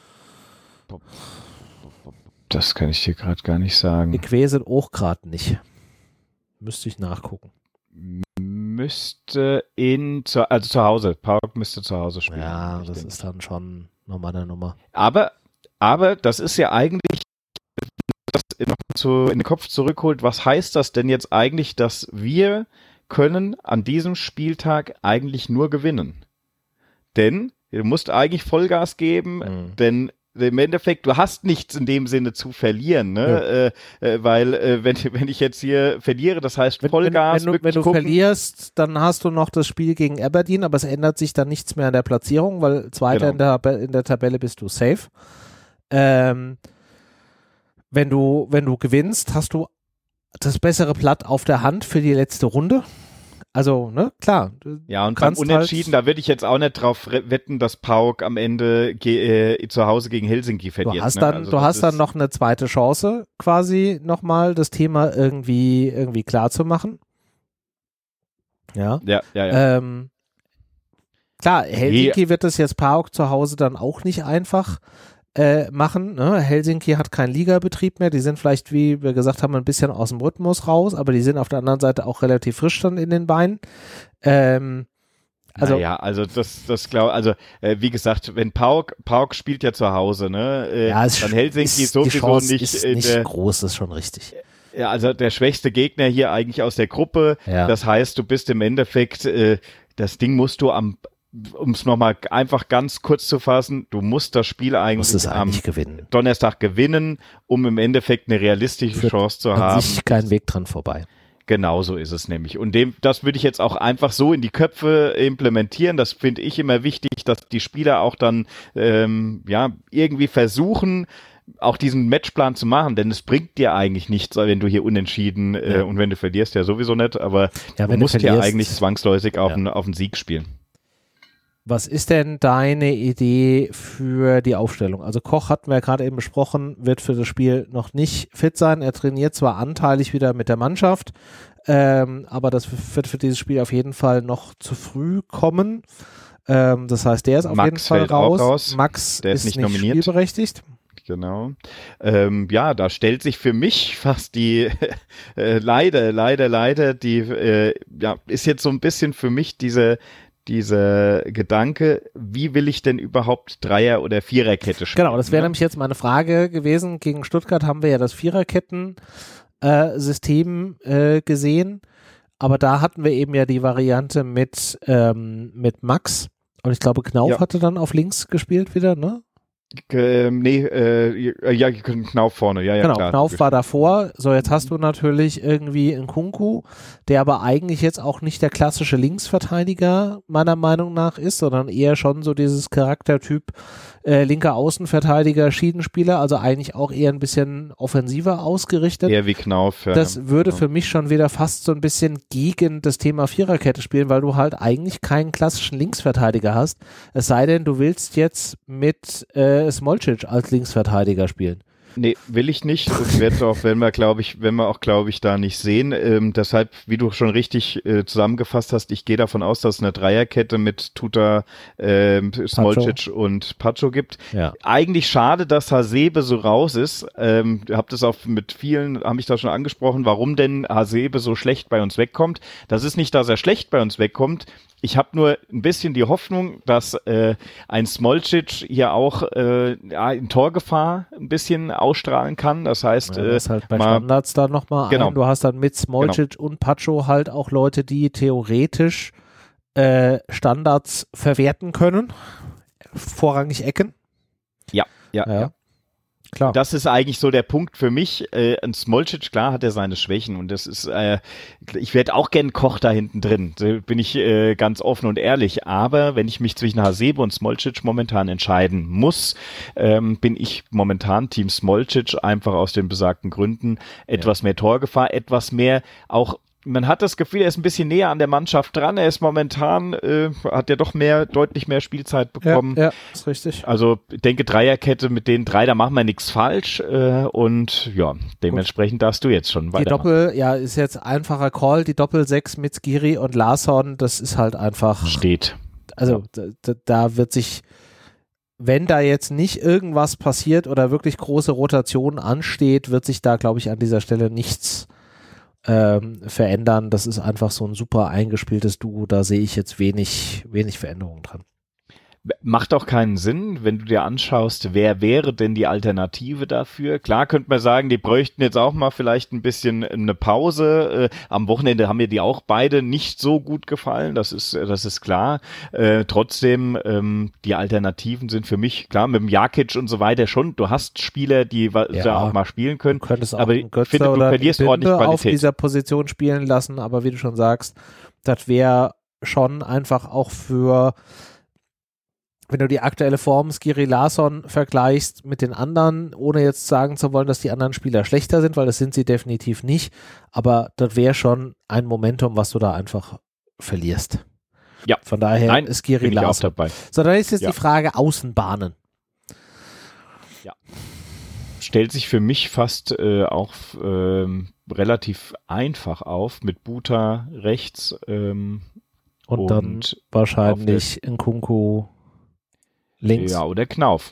Das kann ich dir gerade gar nicht sagen. Ich weiß es auch gerade nicht. Müsste ich nachgucken. Müsste zu Hause. PAOK müsste zu Hause spielen. Ja, das ist dann schon nochmal eine Nummer. Aber das ist ja eigentlich, das in den Kopf zurückholt, was heißt das denn jetzt eigentlich, dass wir können an diesem Spieltag eigentlich nur gewinnen? Denn du musst eigentlich Vollgas geben, denn im Endeffekt, du hast nichts in dem Sinne zu verlieren, ne? Ja. Weil wenn ich jetzt hier verliere, das heißt Vollgas. Wenn du verlierst, dann hast du noch das Spiel gegen Aberdeen, aber es ändert sich dann nichts mehr an der Platzierung, weil Zweiter in der Tabelle bist du safe. Wenn du gewinnst, hast du das bessere Blatt auf der Hand für die letzte Runde. Also, ne, klar. Ja, und beim Unentschieden, da würde ich jetzt auch nicht drauf wetten, dass PAOK am Ende zu Hause gegen Helsinki verliert. Du hast dann noch eine zweite Chance, quasi nochmal das Thema irgendwie klar zu machen. Ja. Klar, Helsinki wird es jetzt PAOK zu Hause dann auch nicht einfach machen. Ne? Helsinki hat keinen Ligabetrieb mehr. Die sind vielleicht, wie wir gesagt haben, ein bisschen aus dem Rhythmus raus, aber die sind auf der anderen Seite auch relativ frisch dann in den Beinen. Wie gesagt, wenn PAOK spielt ja zu Hause, ne? Dann Helsinki sowieso nicht. Ist nicht groß, ist schon richtig. Ja, also der schwächste Gegner hier eigentlich aus der Gruppe. Ja. Das heißt, du bist im Endeffekt, das Ding musst du um es nochmal einfach ganz kurz zu fassen, du musst das Spiel eigentlich am Donnerstag gewinnen, um im Endeffekt eine realistische Chance zu haben. Sich kein Weg dran vorbei. Genau so ist es nämlich. Und das würde ich jetzt auch einfach so in die Köpfe implementieren. Das finde ich immer wichtig, dass die Spieler auch dann irgendwie versuchen, auch diesen Matchplan zu machen, denn es bringt dir eigentlich nichts, wenn du hier unentschieden und wenn du verlierst ja sowieso nicht, aber du musst ja eigentlich zwangsläufig auf einen Sieg spielen. Was ist denn deine Idee für die Aufstellung? Also Koch hatten wir ja gerade eben besprochen, wird für das Spiel noch nicht fit sein. Er trainiert zwar anteilig wieder mit der Mannschaft, aber das wird für dieses Spiel auf jeden Fall noch zu früh kommen. Das heißt, der ist auf jeden Fall raus. Max der ist nicht nominiert. Spielberechtigt. Genau. Ja, da stellt sich für mich fast die leider die ist jetzt so ein bisschen für mich dieser Gedanke, wie will ich denn überhaupt Dreier- oder Viererkette spielen? Genau, das wäre nämlich jetzt meine Frage gewesen. Gegen Stuttgart haben wir ja das Viererketten-System gesehen, aber da hatten wir eben ja die Variante mit Max und ich glaube Knauf hatte dann auf links gespielt wieder, ne? Knauf vorne, genau, klar. Knauf war davor, so jetzt hast du natürlich irgendwie einen Nkunku, der aber eigentlich jetzt auch nicht der klassische Linksverteidiger meiner Meinung nach ist, sondern eher schon so dieses Charaktertyp linker Außenverteidiger, Schiedenspieler, also eigentlich auch eher ein bisschen offensiver ausgerichtet. Eher wie Knauf. Ja. Das würde für mich schon wieder fast so ein bisschen gegen das Thema Viererkette spielen, weil du halt eigentlich keinen klassischen Linksverteidiger hast, es sei denn, du willst jetzt mit Smolcic als Linksverteidiger spielen. Nee, will ich nicht und werde auch, wenn wir auch, glaube ich, da nicht sehen. Deshalb, wie du schon richtig zusammengefasst hast, ich gehe davon aus, dass es eine Dreierkette mit Tuta, Smolcic und Pacho gibt. Ja. Eigentlich schade, dass Hasebe so raus ist. Hab das auch mit vielen, haben mich da schon angesprochen, warum denn Hasebe so schlecht bei uns wegkommt. Das ist nicht, dass er schlecht bei uns wegkommt. Ich habe nur ein bisschen die Hoffnung, dass ein Smolcic hier auch in Torgefahr ein bisschen ausstrahlen kann. Das heißt, das halt bei Standards dann nochmal genau. Du hast dann mit Smolcic und Pacho halt auch Leute, die theoretisch Standards verwerten können. Vorrangig Ecken. Ja. Klar. Das ist eigentlich so der Punkt für mich. Ein Smolcic, klar, hat er seine Schwächen und das ist, ich werde auch gern Koch da hinten drin, bin ich ganz offen und ehrlich, aber wenn ich mich zwischen Hasebe und Smolcic momentan entscheiden muss, bin ich momentan Team Smolcic, einfach aus den besagten Gründen. Etwas mehr Torgefahr, etwas mehr auch. Man hat das Gefühl, er ist ein bisschen näher an der Mannschaft dran. Er ist momentan, hat ja doch deutlich mehr Spielzeit bekommen. Ja, ist richtig. Also ich denke, Dreierkette mit den drei, da machen wir nichts falsch. Und ja, dementsprechend darfst du jetzt schon weitermachen. Die Doppel, ist jetzt einfacher Call. Die Doppel-6 mit Skiri und Larsson, das ist halt einfach. Steht. Also da wird sich, wenn da jetzt nicht irgendwas passiert oder wirklich große Rotation ansteht, wird sich da, glaube ich, an dieser Stelle nichts verändern. Das ist einfach so ein super eingespieltes Duo. Da sehe ich jetzt wenig Veränderungen dran. Macht auch keinen Sinn, wenn du dir anschaust, wer wäre denn die Alternative dafür? Klar könnte man sagen, die bräuchten jetzt auch mal vielleicht ein bisschen eine Pause. Am Wochenende haben mir die auch beide nicht so gut gefallen, das ist klar. Trotzdem, die Alternativen sind für mich, klar, mit dem Jakic und so weiter schon. Du hast Spieler, die da auch mal spielen können. Du könntest auch aber einen Götze finde, du oder verlierst ordentlich Qualität. Auf dieser Position spielen lassen, aber wie du schon sagst, das wäre schon einfach auch für, wenn du die aktuelle Form Skiri Larsson vergleichst mit den anderen, ohne jetzt sagen zu wollen, dass die anderen Spieler schlechter sind, weil das sind sie definitiv nicht, aber das wäre schon ein Momentum, was du da einfach verlierst. Ja. Von daher ist Skiri Larsson. Dabei. So, dann ist jetzt die Frage Außenbahnen. Ja. Stellt sich für mich fast auch relativ einfach auf mit Buta rechts und dann wahrscheinlich Nkunku links. Ja, oder Knauf.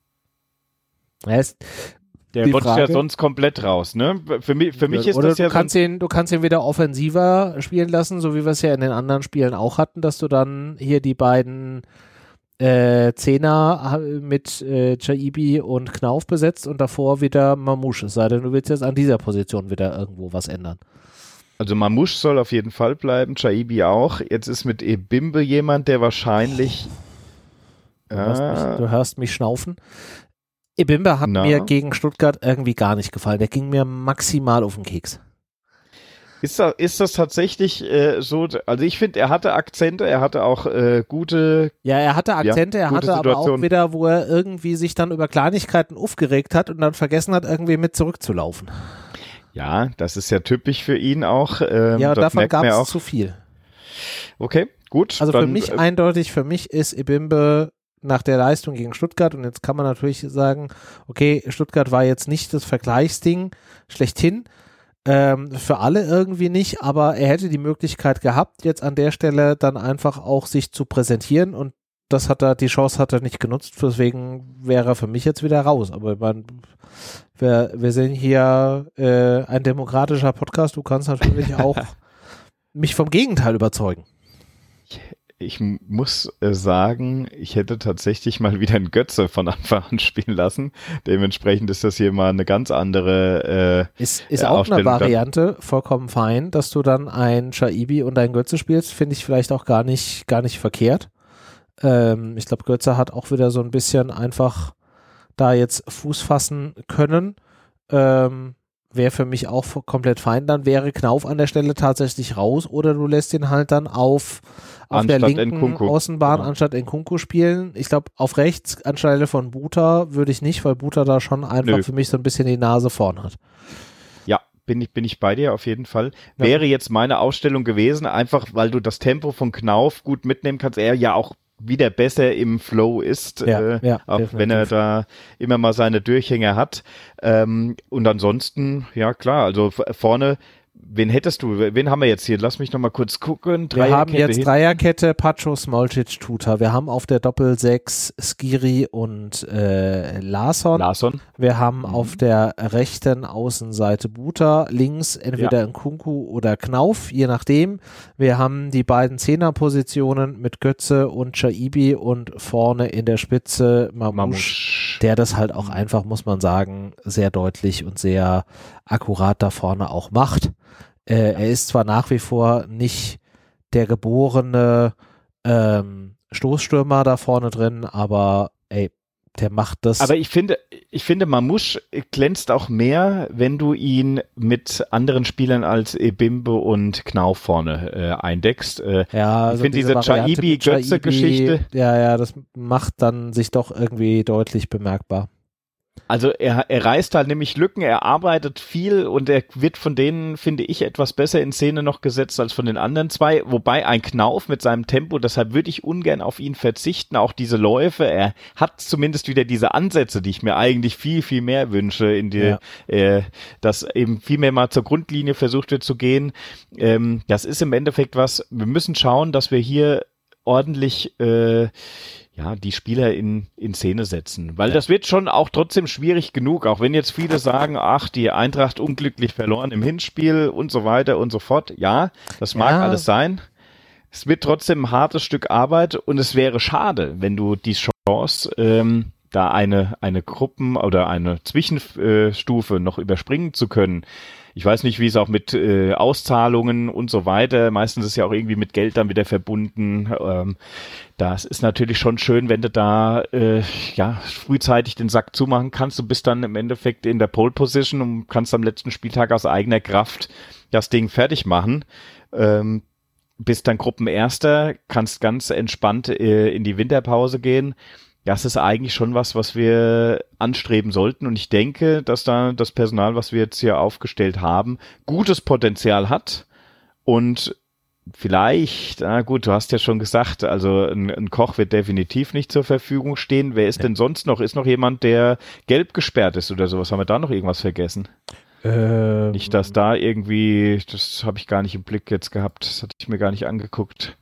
Der rutscht Frage, ja sonst komplett raus, ne? Für mich ist oder das ja du kannst ihn wieder offensiver spielen lassen, so wie wir es ja in den anderen Spielen auch hatten, dass du dann hier die beiden Zehner mit Chaibi und Knauf besetzt und davor wieder Mamouche. Es sei denn, du willst jetzt an dieser Position wieder irgendwo was ändern. Also Mamouche soll auf jeden Fall bleiben, Chaibi auch. Jetzt ist mit Ebimbe jemand, der wahrscheinlich Du hörst mich schnaufen. Ebimbe hat mir gegen Stuttgart irgendwie gar nicht gefallen. Der ging mir maximal auf den Keks. Ist das tatsächlich so? Also ich finde, er hatte Akzente, er hatte auch gute. Ja, er hatte Akzente, er hatte aber auch wieder, wo er irgendwie sich dann über Kleinigkeiten aufgeregt hat und dann vergessen hat, irgendwie mit zurückzulaufen. Ja, das ist ja typisch für ihn auch. Ja, davon gab es zu viel. Okay, gut. Also für mich eindeutig, für mich ist Ebimbe nach der Leistung gegen Stuttgart, und jetzt kann man natürlich sagen, okay, Stuttgart war jetzt nicht das Vergleichsding schlechthin, für alle irgendwie nicht, aber er hätte die Möglichkeit gehabt, jetzt an der Stelle dann einfach auch sich zu präsentieren, und die Chance hat er nicht genutzt, deswegen wäre er für mich jetzt wieder raus. Aber wir sind hier ein demokratischer Podcast, du kannst natürlich auch mich vom Gegenteil überzeugen. Ich muss sagen, ich hätte tatsächlich mal wieder einen Götze von Anfang an spielen lassen. Dementsprechend ist das hier mal eine ganz andere Ist auch eine Variante, vollkommen fein, dass du dann ein Shaibi und ein Götze spielst, finde ich vielleicht auch gar nicht verkehrt. Ich glaube, Götze hat auch wieder so ein bisschen einfach da jetzt Fuß fassen können. Wäre für mich auch komplett fein. Dann wäre Knauf an der Stelle tatsächlich raus, oder du lässt ihn halt dann auf der linken Nkunku. Außenbahn anstatt Nkunku spielen. Ich glaube, auf rechts anstelle von Buta würde ich nicht, weil Buta da schon einfach für mich so ein bisschen die Nase vorn hat. Ja, bin ich bei dir auf jeden Fall. Ja. Wäre jetzt meine Ausstellung gewesen, einfach weil du das Tempo von Knauf gut mitnehmen kannst. Er ja auch wieder besser im Flow ist, auch definitiv. Wenn er da immer mal seine Durchhänger hat. Und ansonsten, ja klar, also vorne, wen haben wir jetzt hier? Lass mich noch mal kurz gucken. Wir haben jetzt Dreierkette, Pacho, Smolcic, Tuta. Wir haben auf der Doppel-6 Skiri und Larsson. Wir haben auf der rechten Außenseite Buta, links entweder Nkunku oder Knauf, je nachdem. Wir haben die beiden Zehnerpositionen mit Götze und Shaibi und vorne in der Spitze Mamouche, der das halt auch einfach, muss man sagen, sehr deutlich und sehr akkurat da vorne auch macht. Er ist zwar nach wie vor nicht der geborene Stoßstürmer da vorne drin, aber der macht das. Aber ich finde, Mamouche glänzt auch mehr, wenn du ihn mit anderen Spielern als Ebimbe und Knauf vorne eindeckst. Also ich finde diese Shaibi-Götze-Geschichte. Ja, das macht dann sich doch irgendwie deutlich bemerkbar. Also er reißt halt nämlich Lücken, er arbeitet viel und er wird von denen, finde ich, etwas besser in Szene noch gesetzt als von den anderen zwei, wobei ein Knauf mit seinem Tempo, deshalb würde ich ungern auf ihn verzichten, auch diese Läufe, er hat zumindest wieder diese Ansätze, die ich mir eigentlich viel, viel mehr wünsche, dass eben viel mehr mal zur Grundlinie versucht wird zu gehen. Das ist im Endeffekt was, wir müssen schauen, dass wir hier ordentlich die Spieler in Szene setzen. Weil das wird schon auch trotzdem schwierig genug, auch wenn jetzt viele sagen, ach, die Eintracht unglücklich verloren im Hinspiel und so weiter und so fort. Ja, das mag alles sein. Es wird trotzdem ein hartes Stück Arbeit und es wäre schade, wenn du die Chance, da eine Gruppen- oder eine Zwischenstufe noch überspringen zu können. Ich weiß nicht, wie es auch mit Auszahlungen und so weiter, meistens ist ja auch irgendwie mit Geld dann wieder verbunden. Das ist natürlich schon schön, wenn du da frühzeitig den Sack zumachen kannst. Du bist dann im Endeffekt in der Pole Position und kannst am letzten Spieltag aus eigener Kraft das Ding fertig machen. Bist dann Gruppenerster, kannst ganz entspannt in die Winterpause gehen. Das ist eigentlich schon was wir anstreben sollten. Und ich denke, dass da das Personal, was wir jetzt hier aufgestellt haben, gutes Potenzial hat. Und vielleicht, gut, du hast ja schon gesagt, also ein Koch wird definitiv nicht zur Verfügung stehen. Wer ist denn sonst noch? Ist noch jemand, der gelb gesperrt ist oder sowas? Haben wir da noch irgendwas vergessen? Nicht, dass da irgendwie, das habe ich gar nicht im Blick jetzt gehabt, das hatte ich mir gar nicht angeguckt.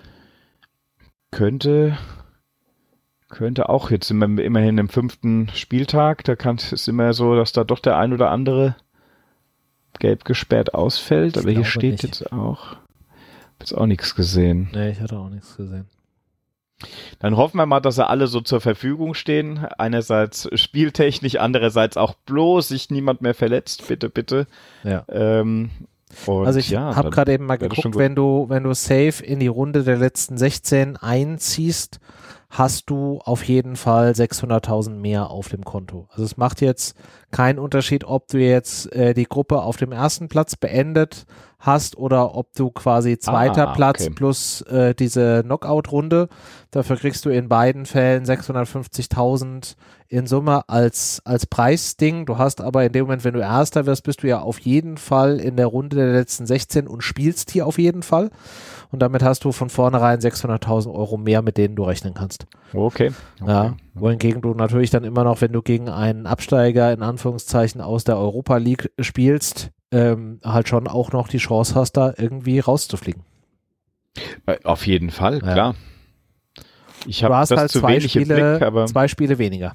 Könnte auch, jetzt sind wir immerhin im 5. Spieltag, ist immer so, dass da doch der ein oder andere gelb gesperrt ausfällt, aber hier steht nicht. Jetzt auch nichts gesehen. Nee, ich hatte auch nichts gesehen. Dann hoffen wir mal, dass sie alle so zur Verfügung stehen. Einerseits spieltechnisch, andererseits auch bloß sich niemand mehr verletzt, bitte. Ja. Also ich habe gerade eben mal geguckt, wenn du safe in die Runde der letzten 16 einziehst, hast du auf jeden Fall 600.000 mehr auf dem Konto. Also es macht jetzt keinen Unterschied, ob du jetzt die Gruppe auf dem ersten Platz beendet hast oder ob du quasi zweiter Platz plus diese Knockout-Runde. Dafür kriegst du in beiden Fällen 650.000 in Summe als Preisding. Du hast aber in dem Moment, wenn du Erster wirst, bist du ja auf jeden Fall in der Runde der letzten 16 und spielst hier auf jeden Fall. Und damit hast du von vornherein 600.000 Euro mehr, mit denen du rechnen kannst. Okay. Ja, wohingegen du natürlich dann immer noch, wenn du gegen einen Absteiger in Anführungszeichen aus der Europa League spielst, halt schon auch noch die Chance hast, da irgendwie rauszufliegen. Auf jeden Fall, klar. Ich habe das halt zu wenig im Blick, aber 2 Spiele weniger.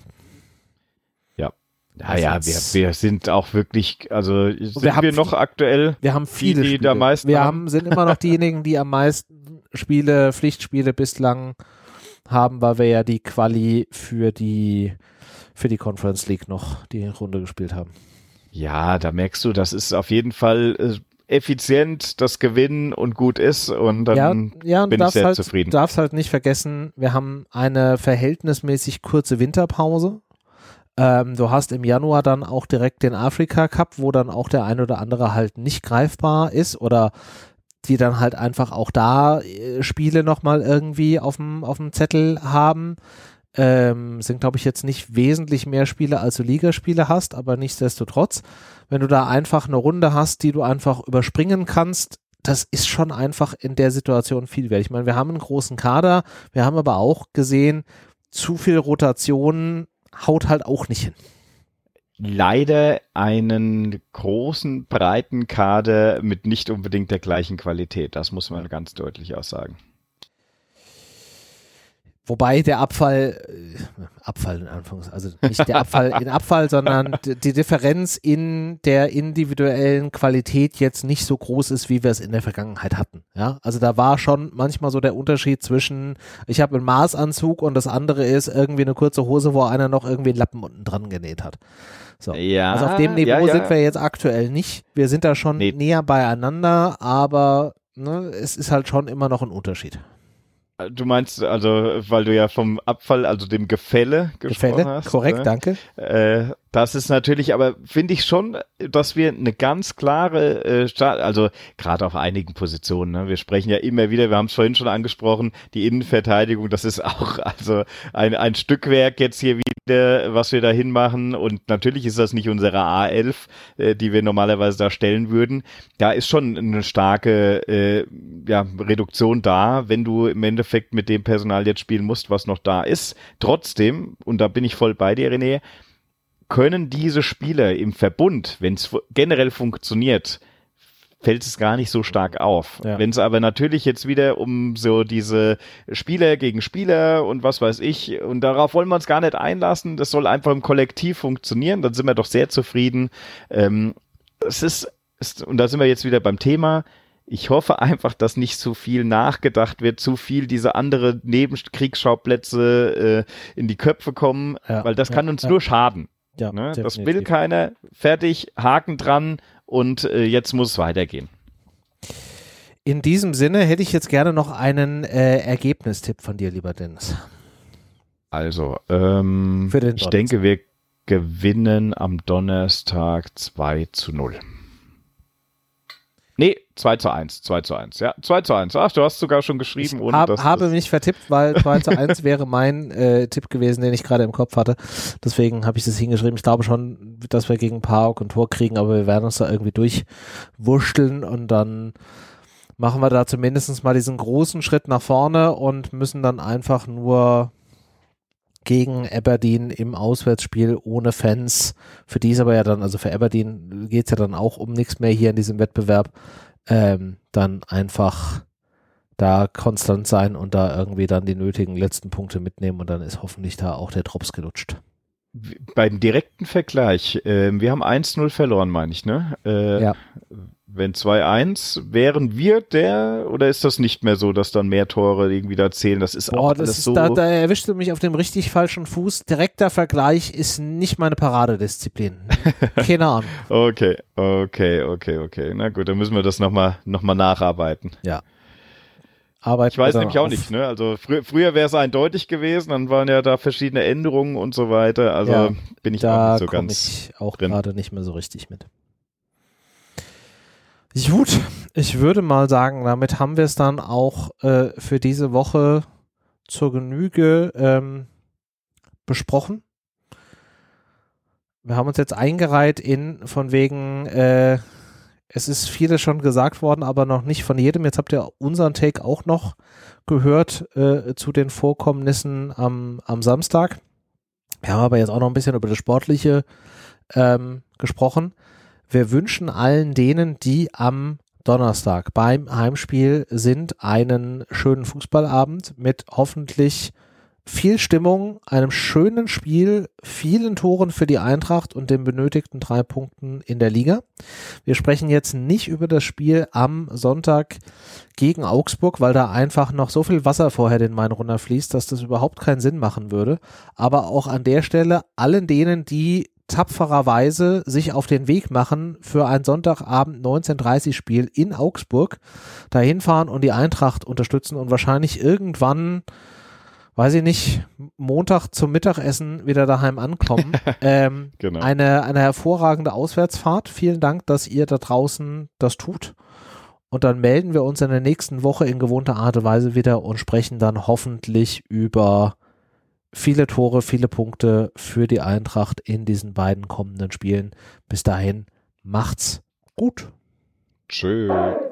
Naja, wir sind auch wirklich, also sind wir noch aktuell wir haben viele die Spiele. Da meisten sind immer noch diejenigen, die am meisten Pflichtspiele bislang haben, weil wir ja die Quali für die Conference League noch die Runde gespielt haben. Ja, da merkst du, das ist auf jeden Fall effizient, das Gewinnen und gut ist und dann bin ich sehr zufrieden. Du darfst halt nicht vergessen, wir haben eine verhältnismäßig kurze Winterpause. Du hast im Januar dann auch direkt den Afrika Cup, wo dann auch der ein oder andere halt nicht greifbar ist oder die dann halt einfach auch da Spiele nochmal irgendwie auf dem Zettel haben. Sind, glaube ich, jetzt nicht wesentlich mehr Spiele, als du Ligaspiele hast, aber nichtsdestotrotz, wenn du da einfach eine Runde hast, die du einfach überspringen kannst, das ist schon einfach in der Situation viel wert. Ich meine, wir haben einen großen Kader, wir haben aber auch gesehen, zu viel Rotation haut halt auch nicht hin. Leider einen großen, breiten Kader mit nicht unbedingt der gleichen Qualität. Das muss man ganz deutlich auch sagen. Wobei der Abfall in Anführungszeichen, also nicht der Abfall in Abfall, sondern die Differenz in der individuellen Qualität jetzt nicht so groß ist, wie wir es in der Vergangenheit hatten. Ja, also da war schon manchmal so der Unterschied zwischen, ich habe einen Maßanzug und das andere ist irgendwie eine kurze Hose, wo einer noch irgendwie einen Lappen unten dran genäht hat. So. Ja, also auf dem Niveau sind wir jetzt aktuell nicht. Wir sind da schon näher beieinander, aber es ist halt schon immer noch ein Unterschied. Du meinst also, weil du ja vom Abfall, also dem Gefälle gesprochen hast. Korrekt, danke. Das ist natürlich, aber finde ich schon, dass wir eine ganz klare, also gerade auf einigen Positionen, ne? Wir sprechen ja immer wieder, wir haben es vorhin schon angesprochen, die Innenverteidigung, das ist auch also ein Stückwerk jetzt hier wieder, was wir da hinmachen und natürlich ist das nicht unsere A11, die wir normalerweise da stellen würden. Da ist schon eine starke Reduktion da, wenn du im Endeffekt mit dem Personal jetzt spielen musst, was noch da ist. Trotzdem, und da bin ich voll bei dir, René, können diese Spieler im Verbund, wenn es generell funktioniert, fällt es gar nicht so stark auf. Ja. Wenn es aber natürlich jetzt wieder um so diese Spieler gegen Spieler und was weiß ich, und darauf wollen wir uns gar nicht einlassen, das soll einfach im Kollektiv funktionieren, dann sind wir doch sehr zufrieden. Und da sind wir jetzt wieder beim Thema. Ich hoffe einfach, dass nicht zu viel nachgedacht wird, zu viel diese andere Nebenkriegsschauplätze in die Köpfe kommen, weil das kann uns nur schaden. Ja, ne? Das will keiner. Fertig, Haken dran und jetzt muss es weitergehen. In diesem Sinne hätte ich jetzt gerne noch einen Ergebnistipp von dir, lieber Dennis. Also, ich denke, wir gewinnen am Donnerstag 2-0. Nee, 2-1. Ja, 2-1. Ach, du hast sogar schon geschrieben. Ich habe mich vertippt, weil 2-1 wäre mein Tipp gewesen, den ich gerade im Kopf hatte. Deswegen habe ich das hingeschrieben. Ich glaube schon, dass wir gegen PAOK ein Tor kriegen, aber wir werden uns da irgendwie durchwurschteln und dann machen wir da zumindest mal diesen großen Schritt nach vorne und müssen dann einfach nur gegen Aberdeen im Auswärtsspiel ohne Fans, für die ist aber ja dann, also für Aberdeen geht es ja dann auch um nichts mehr hier in diesem Wettbewerb, dann einfach da konstant sein und da irgendwie dann die nötigen letzten Punkte mitnehmen und dann ist hoffentlich da auch der Drops gelutscht. Beim direkten Vergleich, wir haben 1-0 verloren, meine ich, ne? Ja. Wenn 2-1, wären wir oder ist das nicht mehr so, dass dann mehr Tore irgendwie da zählen? Das ist auch alles so. Da erwischst du mich auf dem richtig falschen Fuß. Direkter Vergleich ist nicht meine Paradedisziplin. Keine Ahnung. Okay. Na gut, dann müssen wir das nochmal nacharbeiten. Ja. Ich weiß nämlich auch nicht, ne? Also früher wäre es eindeutig gewesen, dann waren ja da verschiedene Änderungen und so weiter. Also bin ich auch nicht so ganz. Da komme ich auch gerade nicht mehr so richtig mit. Gut, ich würde mal sagen, damit haben wir es dann auch für diese Woche zur Genüge besprochen. wir haben uns jetzt eingereiht von wegen, es ist vieles schon gesagt worden, aber noch nicht von jedem. Jetzt habt ihr unseren Take auch noch gehört zu den Vorkommnissen am Samstag. Wir haben aber jetzt auch noch ein bisschen über das Sportliche gesprochen. Wir wünschen allen denen, die am Donnerstag beim Heimspiel sind, einen schönen Fußballabend mit hoffentlich viel Stimmung, einem schönen Spiel, vielen Toren für die Eintracht und den benötigten 3 Punkten in der Liga. Wir sprechen jetzt nicht über das Spiel am Sonntag gegen Augsburg, weil da einfach noch so viel Wasser vorher den Main runterfließt, dass das überhaupt keinen Sinn machen würde. Aber auch an der Stelle allen denen, die tapfererweise sich auf den Weg machen für ein Sonntagabend 19:30 Spiel in Augsburg, dahin fahren und die Eintracht unterstützen und wahrscheinlich irgendwann, weiß ich nicht, Montag zum Mittagessen wieder daheim ankommen. Genau. Eine hervorragende Auswärtsfahrt. Vielen Dank, dass ihr da draußen das tut. Und dann melden wir uns in der nächsten Woche in gewohnter Art und Weise wieder und sprechen dann hoffentlich über viele Tore, viele Punkte für die Eintracht in diesen beiden kommenden Spielen. Bis dahin, macht's gut. Tschö.